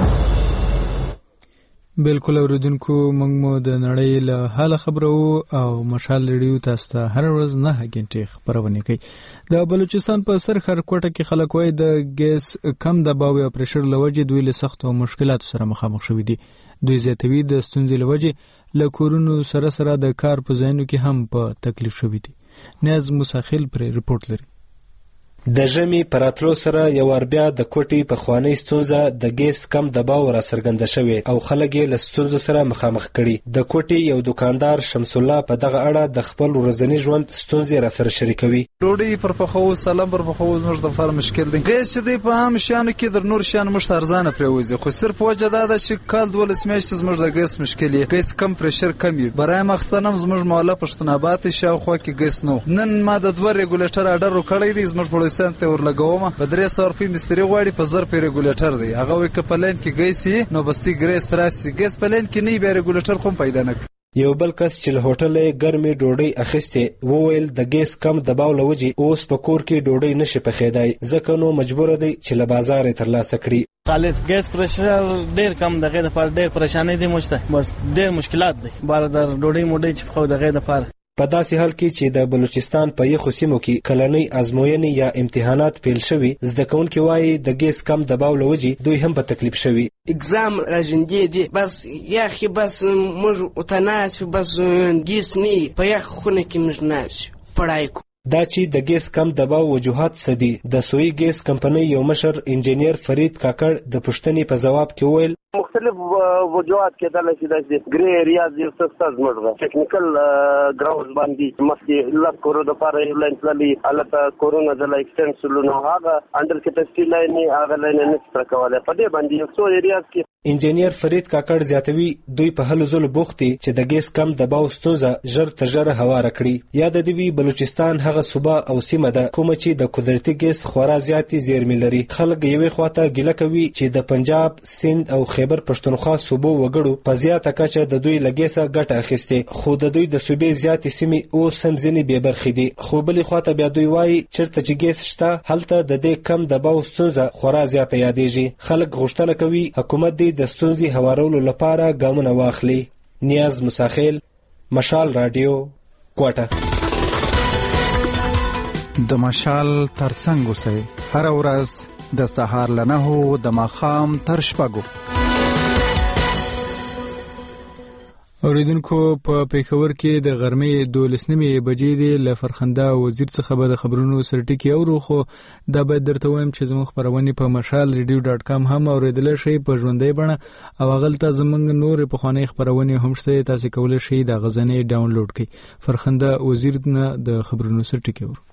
بالکل اوریدونکو، موږ مو د نړۍ له حاله خبرو او مشال ریډیو تاسو ته هر ورځ 9 غنټې خبرونه کوي. د بلوچستان په سرخر کوټه کې خلک وایي د ګیس کم دباو او پرشر لوجه دوی له سختو مشکلاتو سره مخامخ شوي دي. دوی زیاتوي د ستونزې لوجه له کورونو سره د کار په ځایونو کې هم په تکلیف شوي دي. نیاز مساخیل پر رپورت لري. د ژمي پراتلو سره یو اربیا د کوټي په خوانی ستونزه د ګیس کم دباو را څرګنده شوی او خلک یې له ستونزو سره مخامخ کړي. د کوټي یو دکاندار شمس الله په دغه اړه د خپل ورځنی ژوند ستونزې را سره شریکوي. ډوډۍ پر پخو سلام پر پخو زموږ د فار مشکل دی. ګیس چې دی په عام شانو کې در نور شان مشت ارزانه پروزي خو صرف وجه دا ده چې کال 12 میاشتې زموږ د ګیس مشکل دی. ګیس کم پرشر کمی برای مخصنم زموږ مولا پښتون آباد شاوخوا کې ګیس نو نن ما د 2 ریګولیټر اډر وکړی دی. زموږ پولیسان ته ورلګوم په 300 روپۍ مستری غواړي په 1000 په ریګولیټر دی. هغه وی کپلین کې ګیس نو بستی ګریس راسي ګیس پلین کې نه به ریګولیټر کوم پیدا نه. یو بل کس چې له هوټل ګرمي ډوډۍ اخیسته وویل د ګیس کم دباو لوجي اوس په کور کې ډوډۍ نشي پخېدای ځکه نو مجبور دی چې له بازار ترلاسه کړي. خالد ګیس پرشر ډیر کم دغه د پر ډیر پریشانې دي مشته بس ډیر مشکلات دي بار در ډوډۍ موډۍ چې خو دغه د پر په داسې حال کې چې د بلوچستان په یخو سیمو کې کلنۍ ازموینې یا امتحانات پیل شوي زده کوونکي وایي د ګیس کم دباو لوجي دوی هم په تکلیف شوي. اگزام راځندې دي بس یخي بس موږ وتناس بس ګیس نه په یخ خونه کې موږ ناس پړای کو. دا چې د ګیس کم دباو وجوهات سدي د سوی ګیس کمپنۍ یو مشر انجینیر فرید کاکړ د پښتنې په جواب کې ویل مختلف وجوهات کېدل شي د ګری ایریاز یو څه زموږه ټیکنیکل ګراوند باندې مخکې لاس کورو د پاره یو لاین پلي الته کورونا د ایکستنشن هغه انډر کیپاسټي لاین هغه لاین نه ستر کوله په دې باندې یو څو ایریاز کې. انجینیر فرید کاکړ زیاتوي دوی په هلو ځلو بوختي چې د ګیس کم دباو ستونزه ژر تر ژره هواره کړي. یا د دوی بلوچستان هغه صوبه او سیمه ده کوم چې د قدرتي ګیس خورا زیاتې زیرمې لري. خلک یوې خواته ګیله کوي چې د پنجاب، سند او خیبر پښتونخوا صوبو وګړو په زیاته کچه د دوی لګیسه ګټه اخیسته خو د دوی د صوبې زیاتې سیمې اوس هم ځینې بې برخې دي. خو بلې خواته بیا دوی وایي چېرته چې ګیس شته هلته د دې کم دباو ستونزه خورا زیاته یادېږي. خلک غوښتنه کوي حکومت دې د ستونزې هوارولو لپاره ګامونه واخلي. نیاز مساخیل، مشال رادیو، کوټه. د مشال ترڅنګ اوسئ هر ورځ د سهار له 9 د ماښام تر 6. اوریدونکو په پیښور کې د غرمې 12 بجې د لفرخنده وزیر څخه به د خبرونو سرټکی اورو، خو دا به درته وایم چې زموږ خبرونه په mashalradio.com هم اوریدل شي په ژوندۍ بڼه، او هغلته زموږ نور په خواني خبرونه هم شته، تاسو کولای شئ د غزنې ډاونلوډ کړئ. فرخنده وزیر نه د خبرونو سرټکی اورو.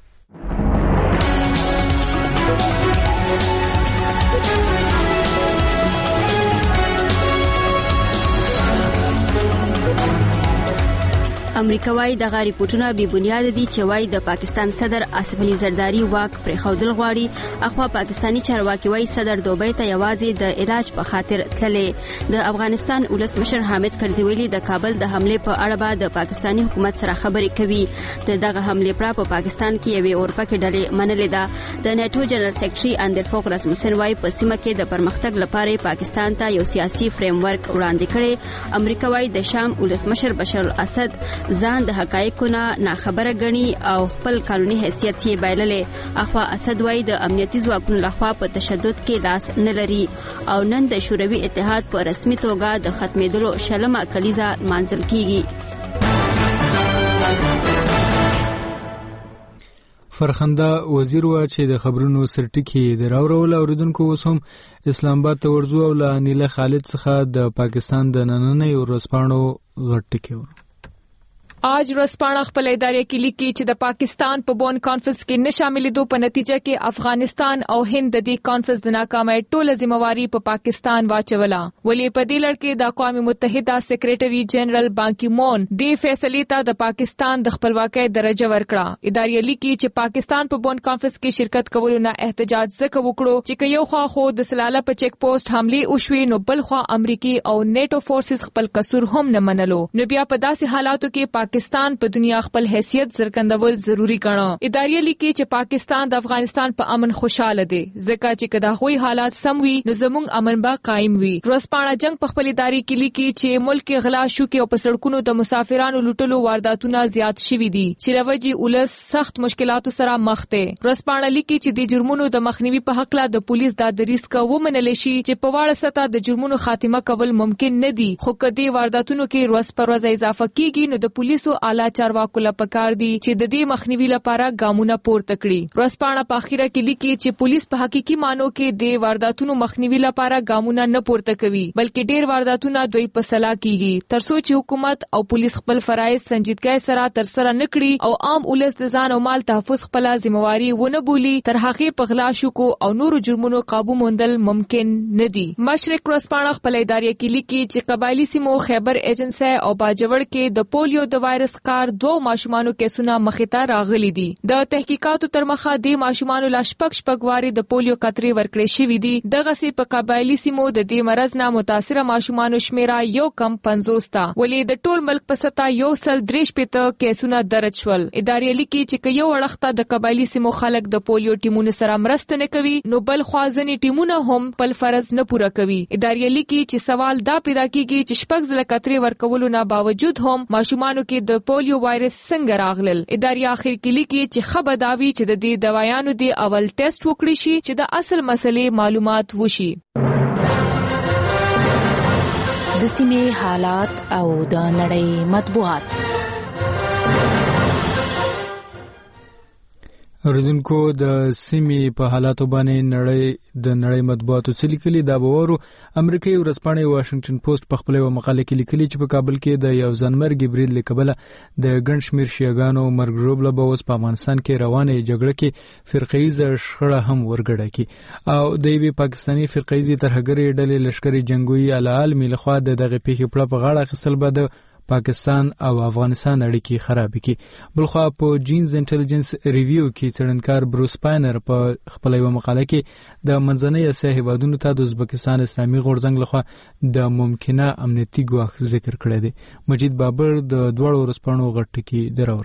امریکا وايي د غاری پټونه بي بنیاد دي چې وايي د پاکستان صدر آصف علي زرداری واک پر خودل غواړي. اخوا پاکستانی چارواکي وايي صدر دوبۍ ته یوازې د علاج په خاطر تللې. د افغانستان ولسمشر حامد کرزي ویلي د کابل د حمله په اړه به د پاکستانی حکومت سره خبرې کوي. دغه حمله پر پاکستان کې یوې اورپکې ډلې منلې ده. د نیټو جنرال سیکریټري اندر فوق رسمسن وايي په سیمه کې د پرمختګ لپاره پاکستان ته یو سیاسي فریم ورک وړاندې کړي. امریکا وايي د شام ولسمشر بشار الاسد ځان د حقایقو نه خبره غني او خپل قانوني حیثیت یې بایللې. اخوا اسد وايي د امنیتي ځواکونو لخوا په تشدد کې لاس نه لري او نن د شوروي اتحاد په رسمي توګه د ختمېدلو شلمه کلیزه مانځل کیږي. فرخنده وزیر وا چې د خبرونو سرټکی دراورول. اوریدونکو اوس هم اسلام آباد ته ورځو او له نیله خالد څخه د پاکستان د نننۍ ورځپاڼو غټکی ورو. आज ورځپاڼه خپل ادارې کې لیکي چې د پاکستان په بون کانفرنس کې نه شاملېدو په نتیجه کې افغانستان او هند د دې کانفرنس د ناکامۍ ټوله ذمہواری په پاکستان واچوله. ولې په دې لړ کې د اقوام متحده سیکریټري جنرال بان کی مون د فیصلې ته د پاکستان د خپلواکۍ درجه ورکړه. ادارې لیکي چې پاکستان په بون کانفرنس کې شرکت کولو نه احتجاج ځکه وکړو چې یو خوا خو د سلاله په چیک پوسټ حمله وشوي، نو بل خوا امریکای او نیټو فورسز خپل قصور هم نه منلو. نو بیا په داسې حالاتو کې پاکستان په دنیا خپل حیثیت څرګندول ضروری ګڼو. ادارې لیکي چې پاکستان د افغانستان په امن خوشاله دی، ځکه چې کدا هوی حالات سم وي نو زموږ امن به قائم وي. ورځپاڼه جنگ په خپل ادارې کې لیکي چې ملک غلا شو کې او په سړکونو د مسافرانو لوټلو وارداتونه زیات شوي دي چې لوجي ولس سخت مشکلاتو سره مخ دي. ورځپاڼه لیکي چې د جرمونو د مخنیوي په حق لا د پولیس د ریسک ومنل شي چې په واړه سطح د جرمونو خاتمه کول ممکن نه دي، خو کدي وارداتونو کې ورځ پر ورځ اضافه کیږي نو د پولیسو اعلی چارواکو لپاره کار دي چې د دې مخنیوي لپاره ګامونه پورته کړي. ورځپاڼه په اخیره کې لیکي چې پولیس په حقيقي مانو کې د وارداتونو مخنیوي لپاره ګامونه نه پورته کوي، بلکې ډېر وارداتونه دوی په سلا کیږي ترڅو چې حکومت او پولیس خپل فرایض سنجیدګۍ سره تر سره نکړي او عام ولس د ځان او مال تحفظ خپل ذمہواری ونه بولي، تر هغه په غلا شوکو او نورو جرمونو قابو موندل ممکن نه دي. مشرق ورځپاڼه خپل ادارې کې لیکي چې قبایلی سیمو خیبر ایجنسی او باجوړ کې د پولیو د وایرس کار 2 ماشومانو کیسونه مخې ته راغلي دي. د تحقیقاتو تر مخه د ماشومانو لا شپږ واري د پولیو قطرې ورکړې شوې دي. دغه سي په قبایلی سیمو د دې مرز نه متاثره ماشومانو شمیره یو کم 50 تا، ولې د ټول ملک په سطح یو سل 3 کیسونه درج شول. ادارې لیکي چې یو وړخته د قبایلی سیمو خلک د پولیو ټیمونو سره مرسته نه کوي، نو بل خوازنی ټیمونه هم خپل فرض نه پوره کوي. ادارې لیکي چې سوال دا پیدا کیږي چې شپږ ځله قطرې ورکولو نه باوجود هم ماشومانو کې د پولیو وایرس څنګه راغلل. ادارې اخر کې لیکي چې خبر داوي چې د دې دوايانو دی اول ټیسټ وکړي شي چې د اصل مسلې معلومات وشي. د سیمې حالات او د نړۍ مطبوعات. اوریدونکو د سیمې په حالاتو باندې د نړۍ مطبوعاتو څه لیکلي دا وورو. امریکایي ورځپاڼه واشنگټن پوسټ په خپل مقاله کې لیکلي چې په کابل کې د یو ځانمرګي برید لکبله د ګڼ شمیر شیعاګانو مرګ ژوبله به اوس په افغانستان کې روانه جګړه کې فرقه‌ایزه شخړه هم ورګډه کی او د یوې پاکستانی فرقه‌ایزه ترهګرې ډلې لشکري جنگوي العالمي لخوا دغه پیښې په غاړه خپل بده پاکستان او افغانستان اړیکې خراب کی. بلخوا په جینز انټيليجنس ریویو کې څېړنکار بروس پاینر په خپل یو مقاله کې د منځنۍ اسیا هیوادونو ته د ازبکستان اسلامي غورځنګ لخوا د ممکنه امنیتي ګواښ ذکر کړی دی. مجید بابر د دوړو ورځپاڼو غټ کې دراوري.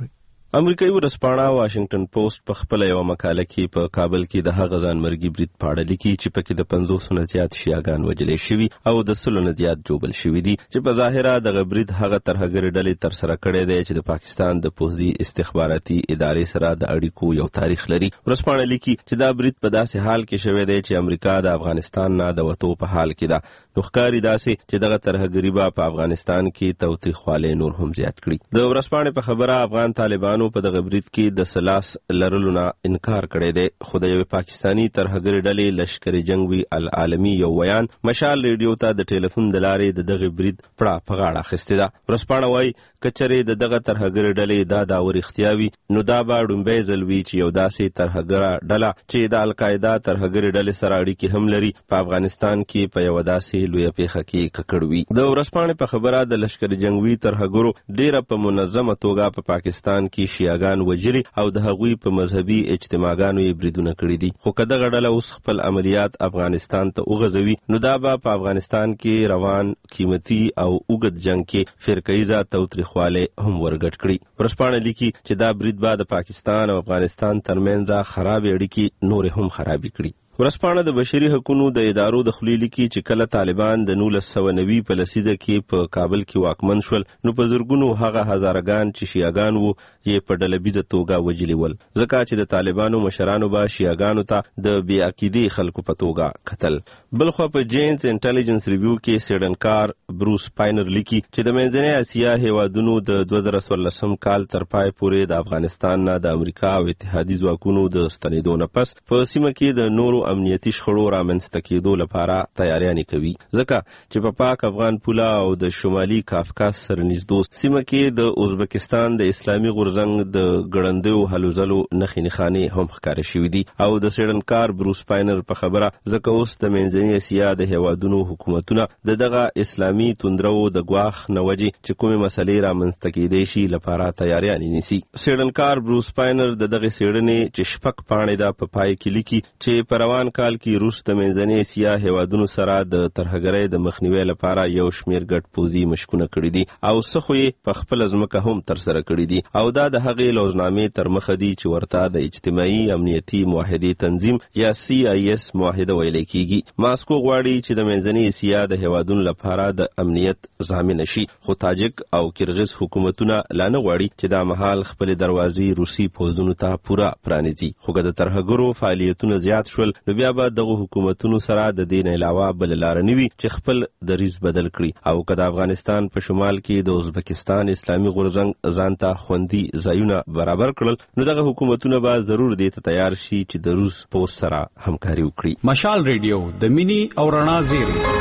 امریکایي ورځپاڼه واشنگټن پوسټ په خپل یو مقاله کې په کابل کې د هغه ځانمرګي برید په اړه لیکي چې پکې د 500 نه زیات شیعاګان وژل شوي او د 100 نه زیات جوبل شوي دي چې په ظاهره د برید هغه ترهګر ډلې تر سره کړی دی چې د پاکستان د پوځي استخباراتي ادارې سره د اړیکو یو تاریخ لري. ورځپاڼه لیکي چې دا برید په داسې حال کې شوی دی چې امریکا د افغانستان نه د وتو په حال کې ده. نو ښکاري داسې چې دغه ترهګري به په افغانستان کې تاوتریخوالی نور هم زیات کړي. د ورځپاڼې په خبره افغان طالبانو په دغه برید کې د سلاس لرلو نه انکار کړی دی، خو د یوې پاکستاني ترهګرې ډلې لشکر جنګوي العالمي یو ویان مشال ریډیو ته د ټلیفون د لارې د دغه برید پړه په غاړه اخیستې ده. ورځپاڼه وایي کچرې د دغه ترهګرې ډلې دا داور اختیاوي نو دا به ډومبی ځل وي چې یو داسې ترهګره ډله چې د القاعده ترهګرې ډلې سره اړیکې هم لري په افغانستان کې په یوه داسې لویه پیښه کې ککړ وي. د ورځپاڼې په خبره د لشکر جنګوي ترهګرو ډیره په منظمه توګه په پاکستان کې شیعاګان وژلي او د هغوی په مذهبي اجتماعګانو یې بریدونه کړي دي، خو که دغه ډله اوس خپل عملیات افغانستان ته وغځوي نو دا به په افغانستان کې روان قیمتي او اوږد جنګ کې فرقهیزه تاوتریخوالی هم ورګډ کړي. ورځپاڼه لیکي چې دا برید به د پاکستان او افغانستان ترمنځ خرابې اړیکې نورې هم خرابې کړي. ورځپاڼه د بشري حقوقو د ادارو د خولې لیکي چې کله طالبان د 1990 په لسیزه کې په کابل کې واکمن شول نو په زرګونو هغه هزارګان چې شیعاګان وو یې په ډلبیزه توګه وژلي ول، ځکه چې د طالبانو مشرانو به شیعاګانو ته د بې عقیدې خلکو په توګه کتل. بلخوا په جینز انټیلیجنس ریویو کې سیډنکار بروس پاینر لیکي چې د منځنۍ اسیا هیوادونو د 2014 کال تر پای پورې د افغانستان نه د امریکا او اتحادي ځواکونو د ستنېدو نه پس په سیمه کې د نورو امنیتي شخړو رامنځته کېدو لپاره تیاریانې کوي، ځکه چې په پاک افغان پوله او د شمالي کافکاس سره نږدې سیمه کې د ازبکستان د اسلامي غورځنګ د ګړندیو هلو ځلو نښې نښانې هم ښکاره شوي دي. او د سیډنکار بروس پاینر په خبره ځکه اوس د منځنۍ اسیا د هیوادونو حکومتونه د دغه اسلامي توندرو د ګواښ نه وجې چې کومې مسلې رامنځته کېدی شي لپاره تیاریانې نیسي. سیډنکار بروس پاینر د دغې څېړنې چې شپږ پاڼې ده په پای کې لیکي چې په روان کال کې روس د منځنۍ اسیا هیوادونو سره د ترهګرۍ د مخنیوي لپاره یو شمیر ګډ پوځي مشقونه کړي دي او څه خو یې په خپله ځمکه هم ترسره کړي دي او دا د هغې لوزنامې تر مخه دي چې ورته د اجتماعي امنیتي معاهدې تنظیم یا CIS معاهده ویلی کېږي. ماسکو غواړي چې د منځنۍ اسیا د هیوادونو لپاره د امنیت ضامن شي، خو تاجک او کرغز حکومتونه لا نه غواړي چې دا مهال خپلې دروازې روسي پوځونو ته پوره پرانیزي. خو که د ترهګرو فعالیتونه زیات شول نو بیا به دغه حکومتونو سره د دې نه علاوه بل لاره نه وي چې خپل دریځ بدل کړي او که د افغانستان په شمال کې د ازبکستان اسلامي غورځنګ ځان ته خوندي ځایونه برابر کړل نو دغه حکومتونه به ضرور دې ته تیار شي چې د روس پوځ سره همکاري وکړي. مشال ریډیو د مینی او رڼا زیری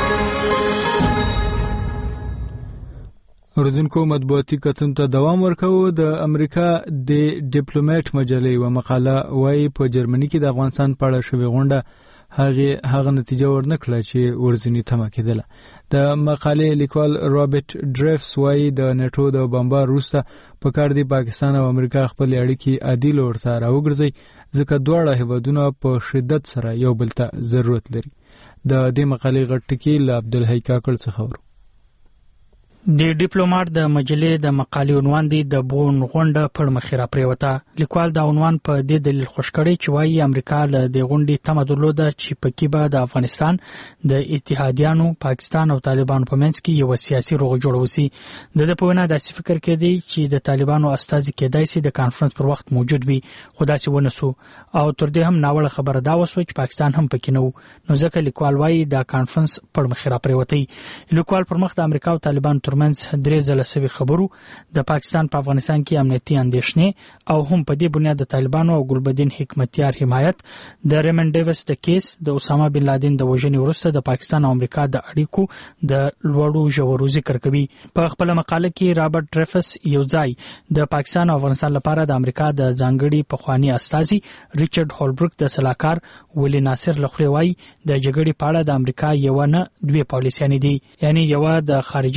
اوریدونکو مطبوعاتي کتن ته دوام ورکوو. د امریکا د ډیپلوماټ مجلې و مقاله وايي په جرمني کې د افغانستان په اړه شوې غونډه هغه نتیجه ورنکړه چې ورځنی تمه کېدله. د مقالې لیکوال رابرټ ډریفس وايي د نیټو د بمبار وروسته په کار دی پاکستان او امریکا خپل اړیکې عادل ورته راوګرځي ځکه دواړه هیوادونه په شدت سره یو بل ته ضرورت لري. د دې مقالې غټ ټکی له عبدالحی کاکړ څخه ورو. د ډیپلوماټ د مجلې د مقالې عنوان دی د بون غونډه پر مخ را پریوته. لیکوال دا عنوان په دې دلیل خوش کړی چې وايي امریکا له دې غونډې تمه درلوده چې پکې به د افغانستان د اتحادیانو پاکستان او طالبانو په منځ کې یو سیاسي روغه جوړ وسی. د په وینا داسې فکر کېدی چې د طالبانو استازي کېدای شي د کانفرنس پر وخت موجود وي، خو داسې ونه سو او تر دې هم ناوړه خبره دا وسوه چې پاکستان هم پکې نه و. نو ځکه لیکوال وايي د کانفرنس پر مخ را پریوته. لیکوال پر مخ د امریکا او طالبانو ترمنځ درې ځله سوي خبرو د پاکستان په افغانستان کې امنیتي اندېښنې او هم په دې بنیاد د طالبانو او ګلبدین حکمتیار حمایت، د ریمن ډیویس د کیس، د اسامه بن لادن د وژنې وروسته د پاکستان او امریکا د اړیکو د لوړو ژورو ذکر کوي. په خپل مقاله کې رابرټ ډریفس یو ځای د پاکستان او افغانستان لپاره د امریکا د ځانګړي پخوانی استازي ریچارډ هولبرګ د سلاکار ولی ناصر لخوا وايي د جګړې په اړه د امریکا یو نه دوه پالیسیانې دي، یعنی یو د خارجه وزارت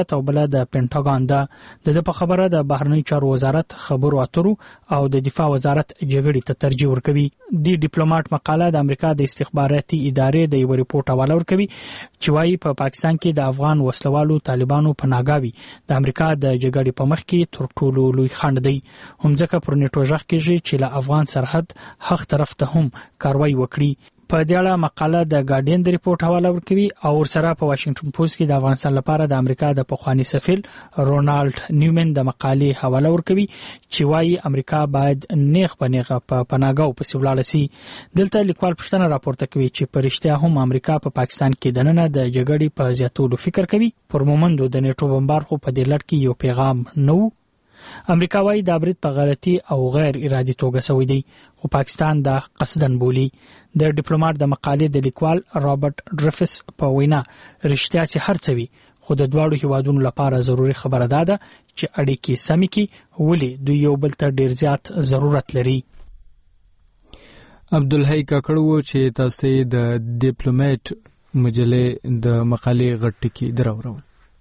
وزارت او بل د پینټاګان ده. د په خبره د بهرنی چارو وزارت خبرو اترو او د دفاع وزارت جګړې ته ترجیح ورکوي. د ډیپلوماټ مقاله د امریکا د استخباراتي ادارې د یو ریپورت حواله ورکوي چې وايي په پاکستان کې د افغان وسلوالو طالبانو پناهګاوي د امریکا د جګړې په مخ کې تر ټولو لوی خنډ دی. همځکه پر نیټو ژغ کېږي چې له افغان سرحد حق طرف ته هم کاروایی وکړي. په دې اړه مقاله د ګارډین د ریپورت حواله ورکوي او ورسره په واشنگټن پوسټ کې د افغانستان لپاره د امریکا د پخوانی سفیر رونالډ نیومن د مقالې حواله ورکوي چې وايي امریکا باید نیغ په نیغه په پناهګاو پسې ولاړ شي. دلته لیکوال پوښتنه راپورته کوي چې په رښتیا هم امریکا په پاکستان کې دننه د جګړې په زیاتولو فکر کوي. پر مومندو د نیټو بمبار خو په دې لړ کې یو پیغام نه و. امریکا وايي دا برید په غلطي او غیر ارادي توګه شوی دی خو پاکستان دا قصدن بولي. د ډیپلوماټ د مقالې د لیکوال رابرټ ډریفس په وینا رښتیا چې هر څه وي خو د دواړو هیوادونو لپاره ضروری خبره ده چې اړیکې سمې کړي ولې دوی یو بل ته ډیر زیات ضرورت لري. عبدالحی کاکړ و چې تاسو د ډیپلوماټ مجلې د مقالې غټکی دراورول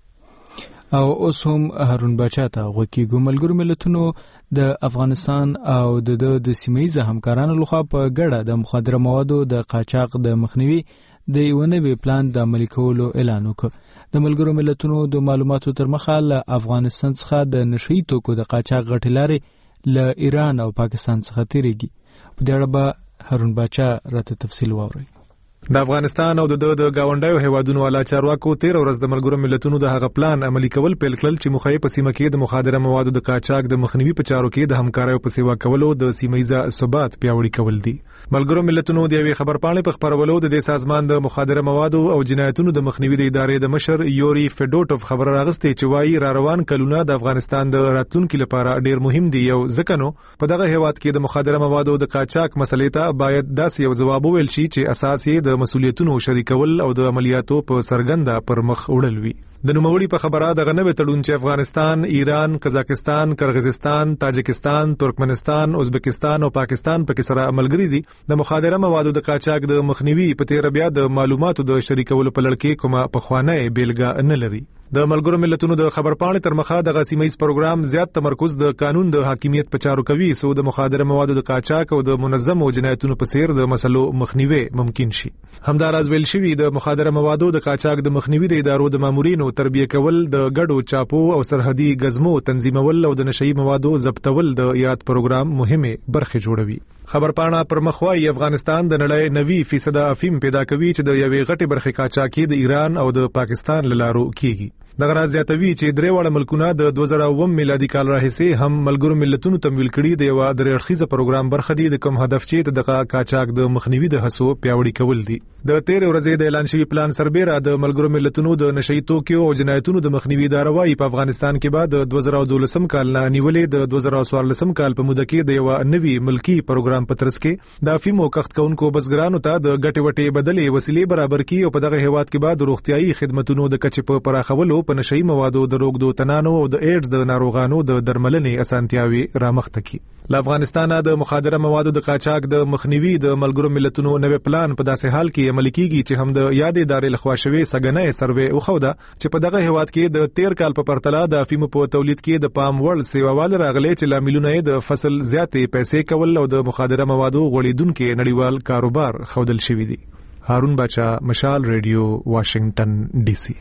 او اوس هم هارون باچا ته غوکیګو. ملګرو ملتونو د افغانستان او د سیمه‌ایزه همکارانو لخوا په ګډه د مخدره موادو د قاچاق د مخنیوي د یو نوي پلان د عملي کولو اعلان وکړ. د ملګرو ملتونو د معلوماتو تر مخه له افغانستان څخه د نشئی توکو د قاچاق غټې لارې له ایران او پاکستان څخه تیریږي. په دې اړه به هارون باچا راته تفصیل واوري. د افغانستان او د گاونډیو هیوادونو والا چارواکو 13 ورځ د ملګرو ملتونو د هغه پلان عملي کول پیل کړل چې مخې په سیمه کې د مخدره موادو د قاچاق د مخنیوي په چارو کې د همکاریو په سیوا کولو د سیمه‌ایزه ثبات پیاوړي کول دي. ملګرو ملتونو د یوې خبرپاڼې په خبرولو د سازمان د مخدره موادو او جنایتونو د مخنیوي د ادارې د مشر یوري فیډوټوف خبر راغستې چې وايي را روان کلونه د افغانستان د راتلونکو لپاره ډیر مهم دي. یو ځکه نو په دغه هیواد کې د مخدره موادو د قاچاق مسلې ته باید داسې یو جواب ویل شي چې اساس یې د مسولیتونو شریکول او د عملیاتو په سرګنده پر مخ وړل وي. د نوموړي په خبره د غنوي تړون چې افغانستان، ایران، قزاقستان، کرغیزستان، تاجکستان، ترکمنستان، ازبکستان او پاکستان پکې سره عملګری دي د مخدره موادو د قاچاق د مخنیوي په تیر بیا د معلوماتو د شریکولو په لړ کې کومه پخوانه بیلګه نه لري. د ملګرو ملتونو د خبرپاڼې تر مخه د غسیمایز پروګرام زیات تمرکز د قانون د حاکمیت په چارو کوي سو د مخدره موادو د قاچاق او د منظم جنایتونو په سیر د مسلو مخنیوي ممکن شي. همداراز ویل شوی د مخدره موادو د قاچاق د مخنیوي د ادارو د مامورینو تربیه کول، د ګډو چاپو او سرحدي غزمو تنظیمول او د نشئی موادو ضبطول د یاد پروګرام مهمه برخه جوړوي. خبرپاڼه پر مخوای افغانستان د نړۍ 90% افیم پیدا کوي چې د یوې غټي برخه قاچاقي د ایران او د پاکستان لارو کیږي. دغه راز زیاتوي چې درې وړ ملکونه د 2009 میلادي کال راهیسې هم ملګرو ملتونو تمویل کړي د یو درېړخیزه پروګرام برخه دي د کوم هدف چې د قاچاق د مخنیوي د هڅو پیاوړي کول دي. د 13 ورځې د اعلان شوی پلان سربېره د ملګرو ملتونو د نشئی توکو او جنایتونو د مخنیوي اداره وايي په افغانستان کې بعد د 2012 کال نه نیولې د 2014 کال په موده کې د یو نوي ملکی پروګرام په ترڅ کې د افیمو کښت کونکو بزګرانو ته د ګټې وټې بدلې وسیلې برابر کړي او په دغه هیواد کې بعد روغتيایي خدماتونو د کچې په پراخولو په نشئی موادو د روغدو تنانو او د ایډز د ناروغانو د درملنې اسانتیاوي رامخته کړي. له افغانستان د مخدره موادو د قاچاق د مخنیوي د ملګرو ملتونو نوې پلان په داسې حال کې عملي کیږي چې هم د یاد ادارې لخوا شوی سګنې سروې او خوده چې په دغه هیواد کې د 13 کال په پرتله د افیمو په تولید کې د پام وړ سیوال راغلي چې لاملونه د فصل زیاتې پیسې کول او د مخدره موادو غوړیدونکو نړیوال کاروبار خودل شوی دی. هارون باچا، مشال ریډیو، واشنگټن ډي سي.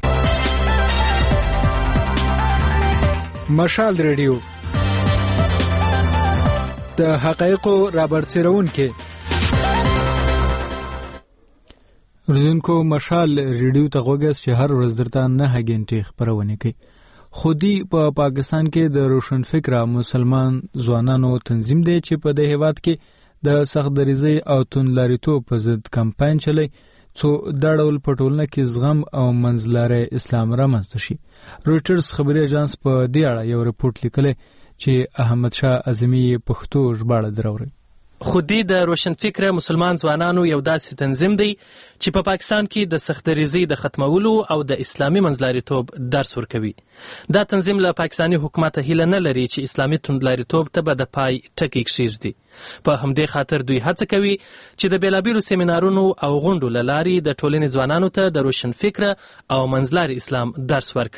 مشال ریډیو د حقایقو رابرسېرون کې ورزونکو مشال ریډیو ته غوږاست چې هر ورځ درته 9 غنټې خبرونه کوي. خودي په پاکستان کې د روشن فکره مسلمان ځوانانو تنظیم دی چې په دې هیواد کې د سختدریزي او تونلاریتوب په ضد کمپاین چلی څو د ډول پټولنه کې زغم او منځلاري اسلام رامنځته شي. رويټرز خبري اژانس په دې اړه یو رپورت لیکلی چې احمد شاه اعظمي پښتو ژباړه دراوړي. خودي د روشن فکره مسلمان ځوانانو یو داسې تنظیم دی چې په پاکستان کې د سختدریزي د ختمولو او د اسلامي منځلاریتوب درس ورکوي. دا تنظیم له پاکستاني حکومت هیله نه لري چې اسلامي توندلاریتوب ته به د پای ټکی کېږدي. په همدې خاطر دوی هڅه کوي چې د بیلابیلو سیمینارونو او غونډو له لارې د ټولنې ځوانانو ته د روشن فکره او منځلاري اسلام درس ورکړي.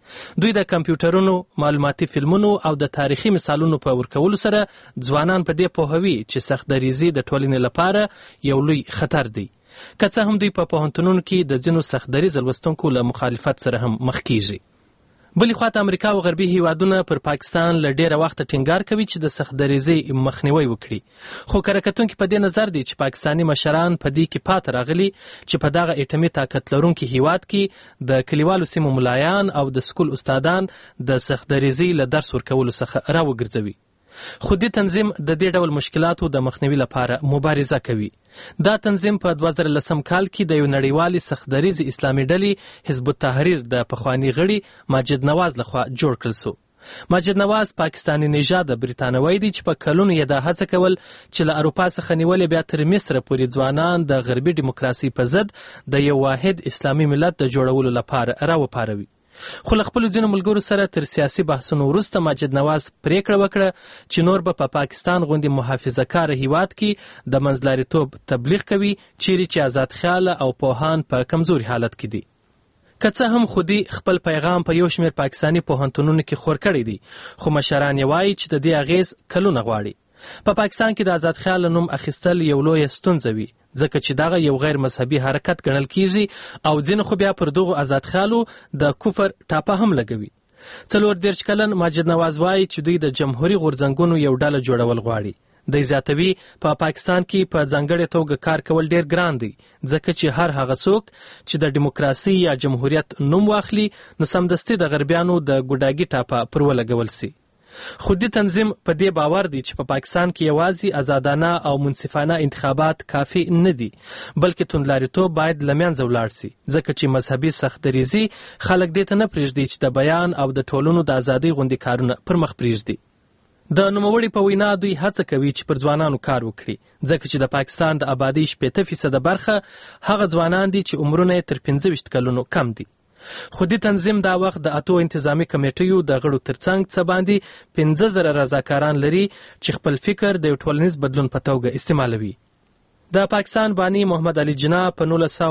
دوی د کمپیوټرونو، معلوماتي فلمونو او د تاریخي مثالونو په ورکولو سره ځوانان په دې پوهوي چې سخت دریزي د ټولنې لپاره یو لوی خطر دی. که څه هم دوی په پوهنتونونو کې د ځینو سخت دریز لوستونکو له مخالفت سره هم مخ کیږي. بلې خواته امریکا او غربي هیوادونه پر پاکستان له ډیره وخته ټینګار کوي چې د سخت دریزۍ مخنیوی وکړي، خو کره کتونکي په دې نظر دي چې پاکستاني مشران په دې کې پاتې راغلي چې په دغه اټومي طاقت لرونکي هیواد کې د کلیوالو سیمو ملایان او د سکول استادان د سخت دریزۍ له درس ورکولو څخه راوګرځوي. خو دې تنظیم د دې ډول مشکلاتو د مخنیوي لپاره مبارزه کوي. دا تنظیم په 2010 کال کې د یو نړیوالې سخت دریزې اسلامي ډلې حزب التحریر د پخواني غړي ماجد نواز لخوا جوړ کړل سو. ماجد نواز پاکستاني نژاد بریتانوی دی چې په کلونو یې دا هڅه کول چې له اروپا څخه نیولې بیا تر مصر پورې ځوانان د غربي دیموکراسي په ضد د یو واحد اسلامي ملت د جوړولو لپاره راوپاروي. خو له خپلو ځینو ملګرو سره تر سیاسي بحثونو وروسته ماجد نواز پریکړه وکړه چې نور به په پاکستان غوندې محافظه کاره هیواد کې د منځلاریتوب تبلیغ کوي چیرې چې آزاد خیاله او پوهان په کمزوري حالت کې دي. که څه هم خودي خپل پیغام په یو شمېر پاکستاني پوهنتونونو کې خور کړی دی، خو مشران یې وایي چې د دې اغیز کلونه غواړي. په پاکستان کې د آزاد خیال نوم اخیستل یو لویه ستونزه وي، ځکه چې دغه یو غیر مذهبي حرکت ګڼل کیږي او ځینې خو بیا پر دغو آزاد خیالو د کفر ټاپه هم لګوي. 34 کلن ماجد نواز وایي چې دوی د جمهوري غورځنګونو یو ډله جوړول غواړي. دی زیاتوي په پاکستان کې په ځانګړې توګه کار کول ډیر ګران دی، ځکه چې هر هغه څوک چې د دیموکراسي یا جمهوریت نوم واخلي نو سمدستي د غربیانو د ګوډاګي ټاپه پر ولګول سي. خو دې تنظیم په دې باور دی چې په پاکستان کې یوازې آزادانه او منصفانه انتخابات کافي نه دي، بلکې توندلاریتوب باید له منځه ولاړ سي، ځکه چې مذهبي سخت دریزي خلک دې ته نه پرېږدي چې د بیان او د ټولنو د ازادۍ غوندې کارونه پر مخ پرېږدي. د نوموړي په وینا دوی هڅه کوي چې پر ځوانانو کار وکړي، ځکه چې د پاکستان د آبادۍ 80% برخه هغه ځوانان دي چې عمرونه یې تر 25 کلونو کم دي. خو دې تنظیم دا وخت د 8 انتظامی کمیټیو د غړو ترڅنګ څه باندې 15,000 رضاکاران لري چې خپل فکر د یو ټولنیز بدلون په توګه استعمالوي. د پاکستان بانی محمد علي جناح په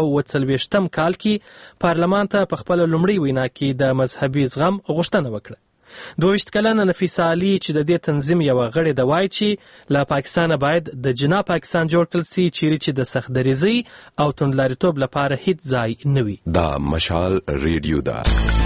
1940 کال کې پارلمان ته په خپل لومړی وینا کې د مذهبي زغم غوښتنه وکړه. 22 کلنه نفیسه علي چې د دې تنظیم یو غړی د وای چې له پاکستانه باید د جناح پاکستان جوړ کړل سي چیرې چې د سخت دریزۍ او توندلاریتوب لپاره هیڅ ځای نه وي. دا مشال ریډیو دا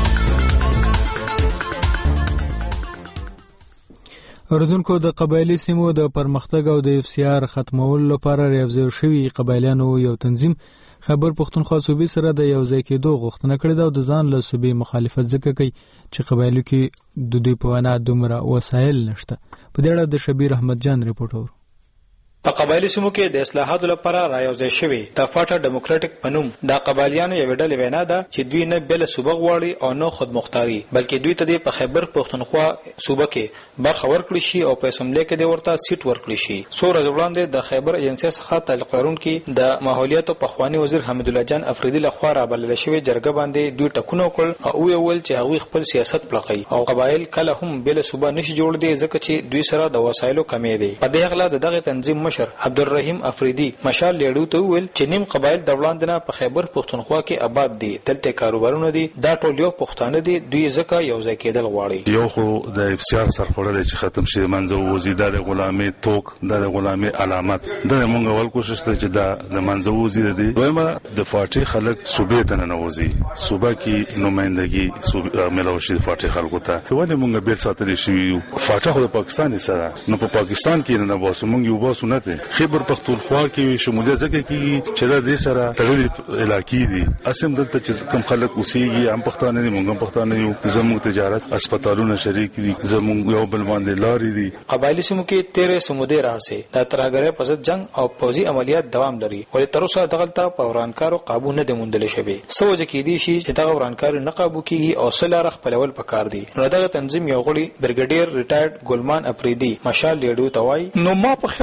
اوردونکو د قبایلی سیمو د پرمختګ او د FCR ختمولو لپاره ریاضي شوی قبایلیانو یو تنظیم خبر پښتونخوا صوبې سره د یو ځای کېدو غوښتنه کړې ده او د ځان له صوبې مخالفت ځکه کوي چې قبایلو کې د دوی په وینا دومره وسایل نشته. په دې اړه د شبیر احمد جان ریپورټ. په قبایلی سیمو کې د اصلاحاتو لپاره رايوځای شوی د فاټا ډیموکراټک پنوم د قبایلیانو یو ډله وینا ده چې دوی نه بل صوبه غواړي او نه خود مختاري، بلکې دوی ته د په خیبر پښتونخوا صوبه کې برخه ورکړي شي او په اسمبلی کې د ورته سیټ ورکړي شي. څو ورځې وړاندې د خیبر ایجنسی څخه تعلق لرونکي د ماحولیات او پخوانی وزیر حمید الله جان افریدي لخوا رابلل شوی جرګه باندې دوی ټکونه وکړ او ویل چې هغوی خپل سیاست پلقي او قبایل کله هم بل صوبه نشي جوړ دي ځکه چې دوی سره د وسایلو کمی دي. په دې اغلا دغه تنظیم مشر عبدالرحیم افریدی مشال لیډو ته ویل چې نیم قبایل د وړاندې نه په خیبر پښتونخوا کې آباد دي، دلته کاروبارونه دي، دا ټول یو پښتانه دي، دوی ځکه یو ځای کېدل غواړي. یو خو د FCR سرخوړل چې ختم شي منځو وزي د غلامي توک د غلامي علامت د مونږ ول کوشش ته چې د منځو وزي دي دویمه د فاټي خلک صوبې ته نه وزي، صوبه کې نمائندګي ملوشي فاټي خلکو ته ولې مونږ بیل ساتل شي. فاټه خو د پاکستان سره نو په پاکستان کې نه واسو مونږ یو واسو نه ته خیبر پښتونخوا کې شمولیت ځکه کې چې د دې سره تړلې علاقې دي. اسیم دلته چې کم خلک اوسېږي هم پښتانه دي، مونږ هم پښتانه یو، زموږ تجارت هسپتالونه شریک دي، زموږ یو بل باندې لارې دي. قبایلی سیمو کې 13 سمودې راځي د ترهګرۍ په ضد جنگ او پوځي عملیات دوام لري، ولې تر اوسه دغلته په ورانکارو قابو نه دی موندل شوی. سوځ کې دي چې دغه ورانکار نه قابو کیږي او سلاره خپلول پکار دي. نو دغه تنظیم یو غړي برګډیر ریټایرډ ګلمان افریدي مشال لیډو توای نو ما په خیال سره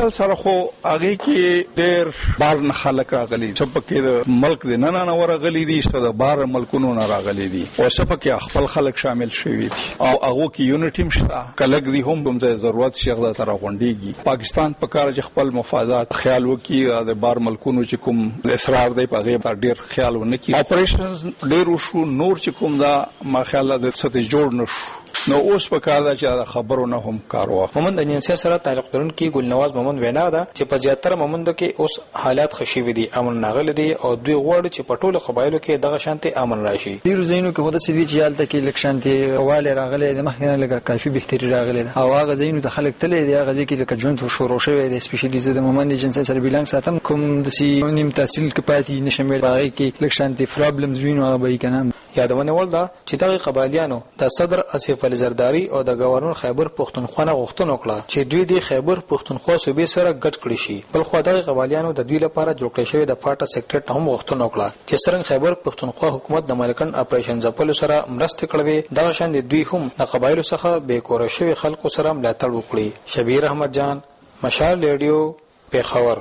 خو هغه کې ډېر بار نه خلک راغلي چې پکې د ملک د نن ورغلي دي چې د بار ملکونو نه راغلي دي او چې پکې خپل خلک شامل شوي دي او هغه کې یونټی مشته کلک دي هم کوم ځای ضرورت شي هغه تر غونډيږي پاکستان په کار چې خپل مفادات خیال وکړي د بار ملکونو چې کوم اصرار دی په هغه پر ډېر خیال ونه کړي اپریشنز ډېر وشو نور چې کوم دا ما خیال د څه جوړ نشو نو اوس په کار دا چې خبرو نه هم کار واخ مومند انینسیا سره تعلق لرونکي ګلنواز مومند وینا ده چې په زیاتره مومند کې اوس حالات خشيوي دي امن ناغل دي او دوی غواړي چې په ټولو قبایلو کې دغه شانتي امن راشي ډیرو زینو کې هدا سړي چې حالت کې لکشانتي واله راغلي د مخکنه لګه کافي بهتري راغلي او هغه زینو د خلک تلې دی هغه ځکه چې ژوند شروع شوی دی سپیشلی د مومند جنسي سره بیلانګ ساتم کوم د سی نیم تحصیل کې پاتې نشم راغی کې لکشانتي پرابلمز وینو هغه به کنه یادونه ول دا چې دغه قبایلیانو د صدر اسف علي زرداری او د گورنر خیبر پختونخوا غوښتنه وکړه چې دوی د خیبر پختونخوا صوبې سره ګډ کړي شي بل خو دغه قبایلیانو د دوی لپاره جوړ کړی شوی د پاټا سیکریټ هم غوښتنه وکړه چې څنګه خیبر پختونخوا حکومت د مالکن اپریشن ځپلو سره مرسته کړوي دا شان دوی هم د قبایلو څخه بې کور شوی خلکو سره ملاتړ وکړي شبیر احمد جان مشال ریډیو پیښور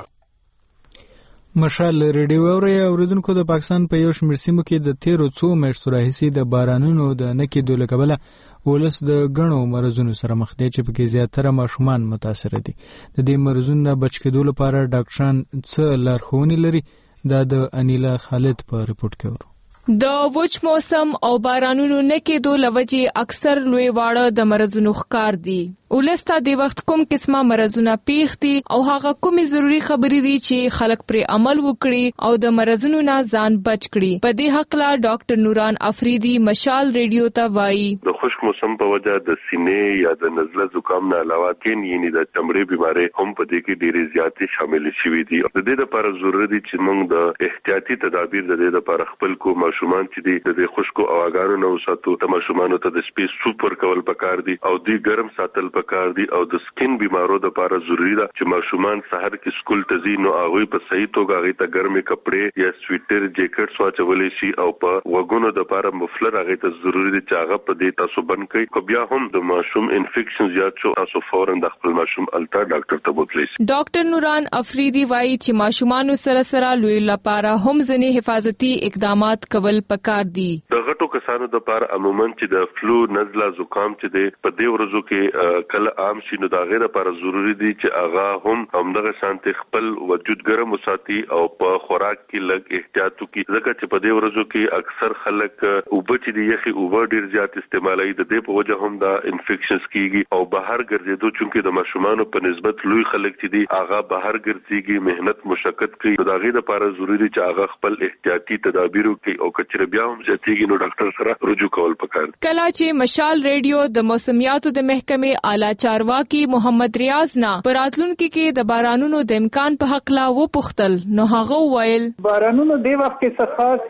مشال ریډیو اوریدونکو د پاکستان په یو شمېر سیمو کې د 13 میاشتو راهیسې د بارانونو د نکیدو له کبله ولس د غنو مرزونو سره مخ دي چې پکې زیاتره ماشومان متاثر دي د دې مرزونو بچ کېدو لپاره ډاکټران څه لارښوونې لري دا د انیلا خالد په ریپورت کې ورو د وچ موسم او بارانونو نکیدو لوجې اکثر لوی واړه د مرزونو ښکار دي ولسته د وخت کوم قسمه مرزونه پیښ دي او هغه کومي ضروری خبرې دي چې خلک پر عمل وکړي او د مرزونو نه ځان بچ کړي په دې حق لا ډاکټر نوران افریدي مشال ریډیو ته وایي د خشک موسم په وجه د سینې یا د نزله زکام نه علاوه کین یعنی د چمړې بيمارۍ هم په دې کې ډېرې زیاتې شامل شوي دي د دې لپاره ضروري دي چې موږ د احتیاطي تدابیر د دې لپاره خپل کو ماشومان چې دي د خشکو اواګانو نه وساتو د ماشومانو ته د سپیس سوپر کول پکار دي او دی ګرم ساتل پکار دي او د سکین بیمارو د لپاره ضروری ده چې ماشومان سحر کې سکول ته ځي نو هغه په صحیح توګه هغه ته ګرمه کپڑے یا سویټر جیکټ واچولې شي او په وګونو د لپاره مفلر هغه ته ضروری دي چې هغه په دې تاسو بند کړئ کو بیا هم د ماشوم انفیکشن زیات شو تاسو فورن د خپل ماشوم الټا ډاکټر ته بوتلی شي ډاکټر نوران افریدي وایي چې ماشومان سره سره لوی لپاره هم ځنې حفاظتي اقدامات کول پکار دي د غټو کسانو د لپاره عموما چې د فلو نزله زکام چې د په دې ورځو کې کله عام شي نو دا غیر لپاره ضروری دي چې هغه هم همدغه شانتي خپل وجود ګرم وساتي او په خوراک کې لږ احتیاط وکړي ځکه چې په دې ورځو کې اکثر خلک اوبه چې دی یخي اوبه ډیر زیات استعمالوي د دې په وجه هم دا انفیکشنز کیږي او بهر ګرځېدو چې د ماشومانو په نسبت لوی خلک چې دی هغه بهر ګرځيږي مهنت مشقت کوي دا غیر لپاره ضروری دي چې هغه خپل احتیاطي تدابیر وکړي او کچره بیا هم ځتیږي نو ډاکټر سره رجوع کول پکار کله چې مشال ریډیو د موسمیاتو د محکمې اعلی چارواکي محمد ریاض نه پراتلونکو کې د بارانونو د امکان په حق لا و پختل نو هغه ویل بارانونو د وخت کې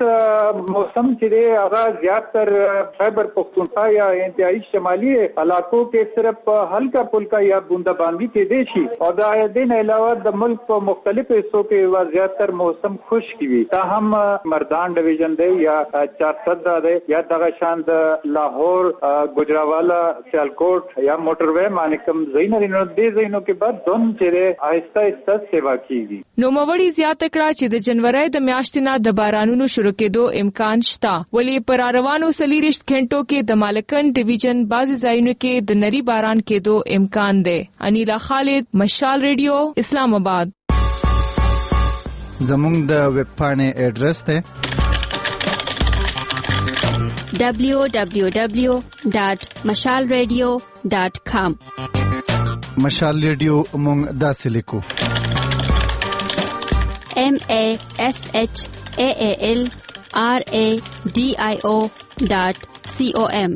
خاص موسم چې دی هغه زیاتر خیبر پختونخوا یا انتهایی شمالي علاقو کې صرف هلکا پلکا یا بوندباندی کې دی شي او دا دین علاوه د ملک په مختلفو حصو کې زیاتر موسم خشک وي تا هم مردان ډیویژن دی یا 400 دی یا دغه شان د لاهور گجراوالا سیالکوټ یا موټروي مانکم زینو دې زینو کې بعد دون چې آهسته آهسته سیوا کیږي نو موري زیات کړه چې د جنوري د میاشتې نه د بارانونو شروع کېدو امکان شته ولی پر روانو سلیریشت غنټو کې د مالکن ډیویژن بازي ځایونو کې د نری باران کېدو امکان دی انیلا خالد مشال ریډیو اسلام آباد زموږ د ویب پاڼې ایډریس ته www.mashalradio.com مشال ریډیو مونږ داسې لیکو MASHALRADIO.com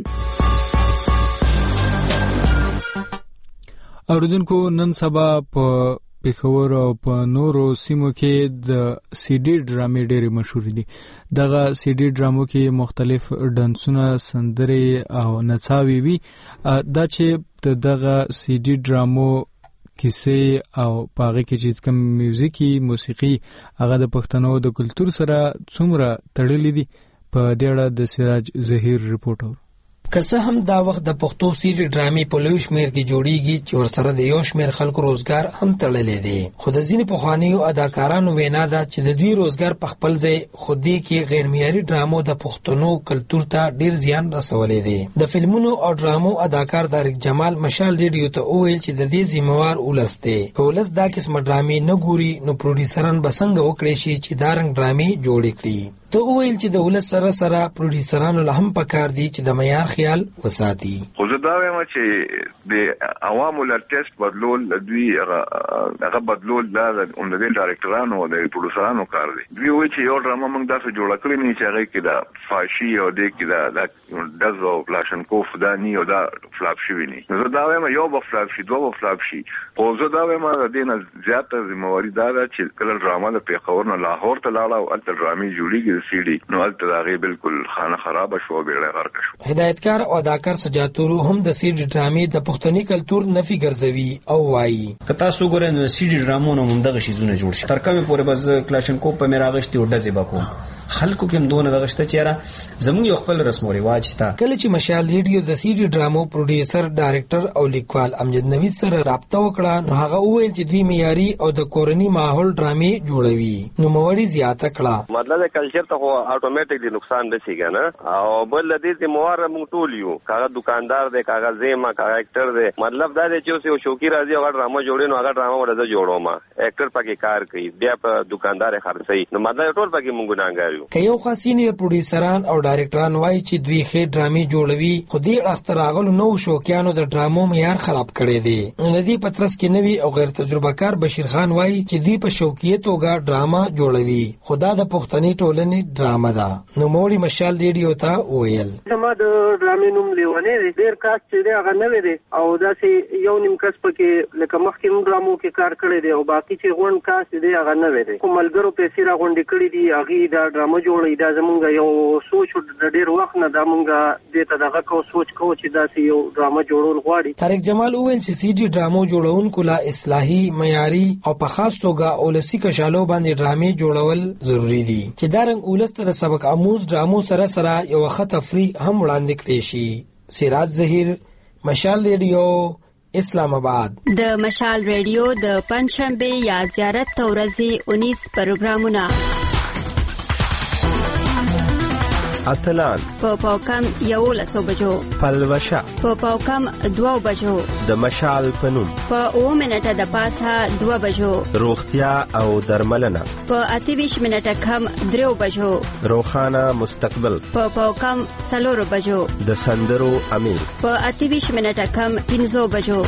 اوریدونکو نن سبا په پیښور او په نورو سیمو کې د سی ډي ډرامې ډېرې مشهور دي دغه سی ډي ډرامو کې مختلف ډانسونه سندرې او نڅاوي وي دا چې دغه سی ډي ډرامو کیسې او پاغه کې چې کوم میوزیکي موسیقي هغه د پښتنو د کلچر سره څومره تړلې دي په دې اړه د سراج ظهیر ریپورټ که څه هم دا وخت د پښتو سیډي ډرامې په لوی شمېر کې جوړیږي چې ورسره د یو شمېر خلکو روزګار هم تړلی دی، خو د ځینې پخوانیو اداکارانو وینا ده چې د دوی روزګار په خپل ځای، خو دې کې غیر معیاري ډرامو د پښتنو کلتور ته ډیر زیان رسولی دی. د فلمونو او ډرامو اداکار طارق جمال مشال ریډیو ته وویل چې د دې ذمہوار ولس دی. که ولس دا قسمه ډرامې نه ګوري نو پروډیوسران به څنګه وکړي شي چې دا رنګ ډرامې جوړې کړي. ته وویل چې د ولس سره سره پروډیوسرانو له هم پکار دي چې د معیار خیال وساتي. خو زه دا وایم چې د عوامو له ټیسټ بدلول دوی هغه بدلول دا د ډایرکټرانو او د پروډیوسرانو کار دی. دوی وایي چې یو ډرامه موږ داسې جوړه کړې نه چې هغه کې دا فاشي او د کې دا دز او فلاشنکوف دا نی او دا فلاپ شوی نه. زه دا وایم یو به فلاپ شي، دوه به فلاپ شي. خو زه دا وایم د دې نه زیاته ذمہواری دا ده چې کله ډرامه د پیښور نه لاهور ته لاړه او الته ډرامې جوړیږي سیډي نو الته هغه بالکل خانه خراب شو بیره غرق شو. هدایتکار او اداکار سجاتورو هم د سیډي ډرامې د پښتني کلتور نفي ګرځوي او وایي که تاسو ګورئ نو سیډي ډرامونو هم دغه شیزونه جوړ شي. تر کومه پورې بس کلاشنکوف په میراغشتي او ډزې بکوم خلکو کې هم دونه دغه شته چې را زموږ یو خپل رسم او رواج شته. کله چې مشال ریډیو د سیډي ډرامو پروډیوسر ډایرکټر او لیکوال امجد نوید سره رابطه وکړه نو هغه وویل چې دوی معیاري او د کورني ماحول ډرامې جوړوي. نو موړي زیاته کړه مطلب کلچر ته خو اتوماتیکلی نقصان نشي کنه او بل دې چې موار موږ ټول یو کاغه دکاندار دی کاغه زېما کاغه اکټر دی. مطلب دا دی چې یو شوقي راځي او ډرامه جوړي نو هغه ډرامه ورته جوړوم اکټر پکې کار کوي بیا په دکاندار خرڅي نو مطلب ټول پکې موږ ګناګار یو. که یو خاصینی پروډیوسران او ډایرکټران وایي چې دوی ښه ډرامې جوړوي خو دې اختراغلو نو شوقیانو د ډرامو معیار خراب کړی دی. ندی پترس کې نوی او غیر تجربه کار بشیر خان وایي چې دوی په شوقیه توګه ډرامه جوړوي خدا د پښتني ټولنې ډرامه ده. نو موړي مشال ریډیو ته ویل زما د ډرامې نوم لیونی دی، ډېر کاست چې دی هغه نوی دی او داسې یو نیم کس پکې لکه مخکې موږ ډرامو کې کار کړی دی او باقي چې غونډ کاست دی هغه نوی دی. خو ملګرو پیسې راغونډې کړي دي هغې دا ډرامه جوړوي. دا زمونږ یو سوچ د ډېر وخت نه دا مونږ دې ته دغه کو سوچ کوو چې داسې یو ډرامه جوړول غواړي. طارق جمال وویل چې سیډي ډرامو جوړونکو لا اصلاحي معیاري او په خاص توګه اولسي کشالو باندې ډرامې جوړول ضروری دي چې دا رنګ اولس ته د سبق آموز ډرامو سره سره یو ښه تفریح هم وړاندې کړي شي. سراج ظهیر، مشال ریډیو، اسلام آباد. د مشال ریډیو د پنځشنبه یا زیارت ورځې 19 پروګرامونه اتلان په پاوکم 11 بجو، پلوشه په پاوکم 2 بجو، د مشال پنوم په 9 منټه د پاسه 2 بجو، روغتیا او درملنه په 28 منټه کم 3 بجو، روخانه مستقبل په پاوکم 4 بجو، د سندرو امیر په 28 منټه کم 15 بجو.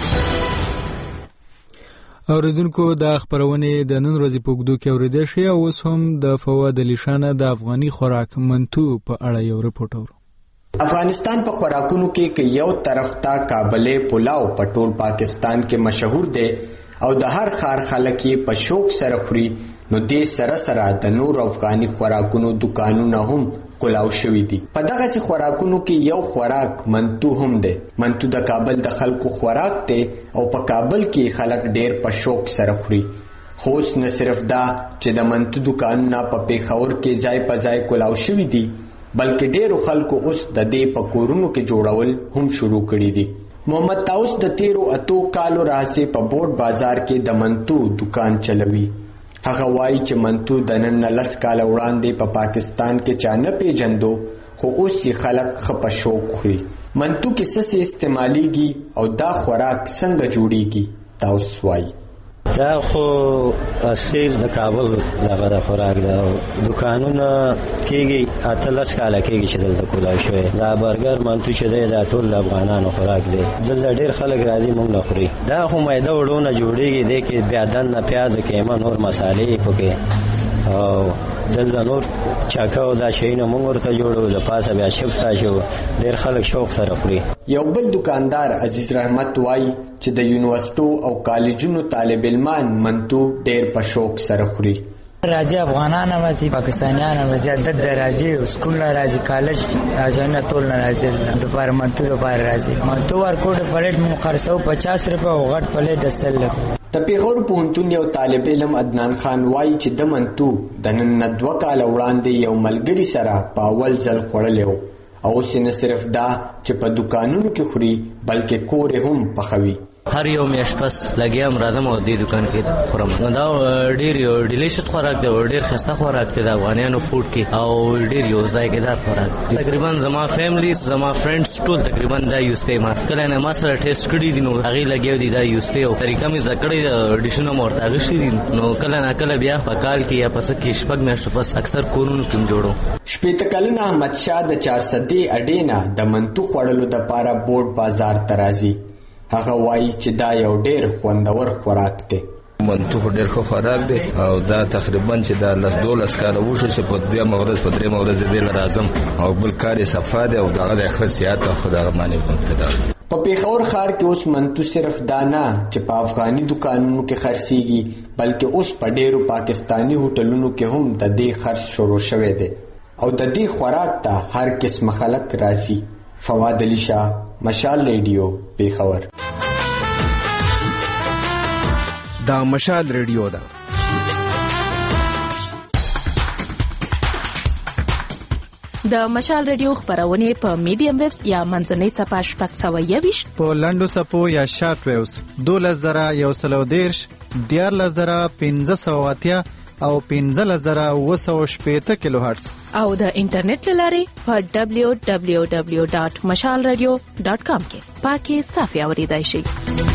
اوریدونکو دا خبرونه د نن ورځې په وګړو کې اوریدل شي او اوس هم د فواد علی شانه د افغاني خوراک منتو په اړه یو رپورټ اورو. افغانستان په خوراکونو کې یو طرف ته کابلې پلاو په ټول پاکستان کې مشهور دی او د هر ښار خلک یې په شوق سره خوري نو دې سره سره د نور افغاني خوراکونو دکانونه هم کولاو شوي دي. په دغه سي خوراکونو کې یو خوراک منتو هم دی. منتو د کابل د خلکو خوراک دی او په کابل کې خلک ډېر په شوق سره خوري. خو نه صرف دا چې د منتو دکانونه په پیښور کې ځای په ځای کولاو شوي دي بلکې ډېرو خلکو اوس د دې په کورونو کې جوړول هم شروع کړي دي. محمد طاووس د 13 کالو راهیسې په بورډ بازار کې د منتو دکان چلوي. هغه وایي چې منتو د نن 10 کال وړاندې په پاکستان کې چا نه پیژندو خو اوس یې خلک ښه په شوق خوري. منتو کې څه استعمالیږي او دا خوراک څنګه جوړیږي طاووس وایي. دا خو اصیل د کابل دغه د خوراک دا دکانونه کېږي 18 کاله کېږي چې دلته کولاو شوی. دا برګر منتو چې دی دا ټول د افغانانو خوراک دی. دلته ډېر خلک راځي موږ نه خوري. دا خو میده وړونه جوړیږي دی کې بیا دننه پیاز قیمه نور مسالې پکې او دلته نور چاکه دا شیونه موږ ورته جوړو د پاسه بیا چپس راشو ډېر خلک شوق سره خوري. یو بل دکاندار عزیز رحمت وایي چې د یونیورسيټو او کالجونو طالب علمان منتو ډېر په شوق سره خوري. راځي افغانان هم راځي پاکستانیان هم راځي د راځي سکول نه راځي کالج راځي نه ټول نه راځي د پاره منتو د پاره راځي. منتو ورکوټ پلیټ مو خرڅو 50 روپے او غټ پلیټ 10 روپے. د پیښور پوهنتون یو طالب علم عدنان خان وایي چې د منتو د نن 2 کال وړاندې یو ملګری سره په اول ځل خوړلی و او سینه صرف دا چې په دکانونو کې خوري بلکې کور هم پخوي. هر یو میاش پس لګیم راځم او دې دکان کې خورم. دا ډیر یو ډیلیشس خوراک دی او ډیر خسته خوراک دی د افغانانو فوډ کې او ډیر یو ځایګدار خوراک. تقریبا زما فیملی زما فرندز ټول تقریبا دا یوز کوي. ماسکل نه ما سره ټیسټ کړی دي نو هغه لګیو دي دا یوز کوي او طریقه مې زکړی ډیشنو مرته غشتي دي نو کله نه کله بیا په کال کې یا پس کې شپږ میاشتې پس اکثر کورونو کې جوړو. شپېته کلنه احمد شاه د 400 اډینا د منتو خوړلو د پاره بورډ بازار ترازی. هغه وایي چې دا یو ډېر خوندور خوراک دی. منتو ډېر ښه خوراک دی او دا تقریبا چې دا 12 کاله وشو چې په دې مورز په درې مورز دې لازم او بل کار یې صفا دی او دا د خصيات او خدای معنی منتدار. په پیښور ښار کې اوس منتو صرف دانا چې په افغاني دکانونو کې خرڅيږي بلکې اوس په ډېرو پاکستانی هوټلونو کې هم د دې خرڅ شروع شوی دی او د دې خوراک ته هر قسم خلک راځي. فواد علي شاه، مشال ریډیو، پیښور. دا مشال ریډیو ده. د مشال ریډیو خبرونه په میډیم ویوز یا منځنۍ صفحه شپږ 121 په لنډو صفو یا شارټ ویوز 12110 14580 او 15780 کیلو هرتز او د انټرنیټ لارې په www.mashalradio.com کې پاکي صافي اوریدای شي.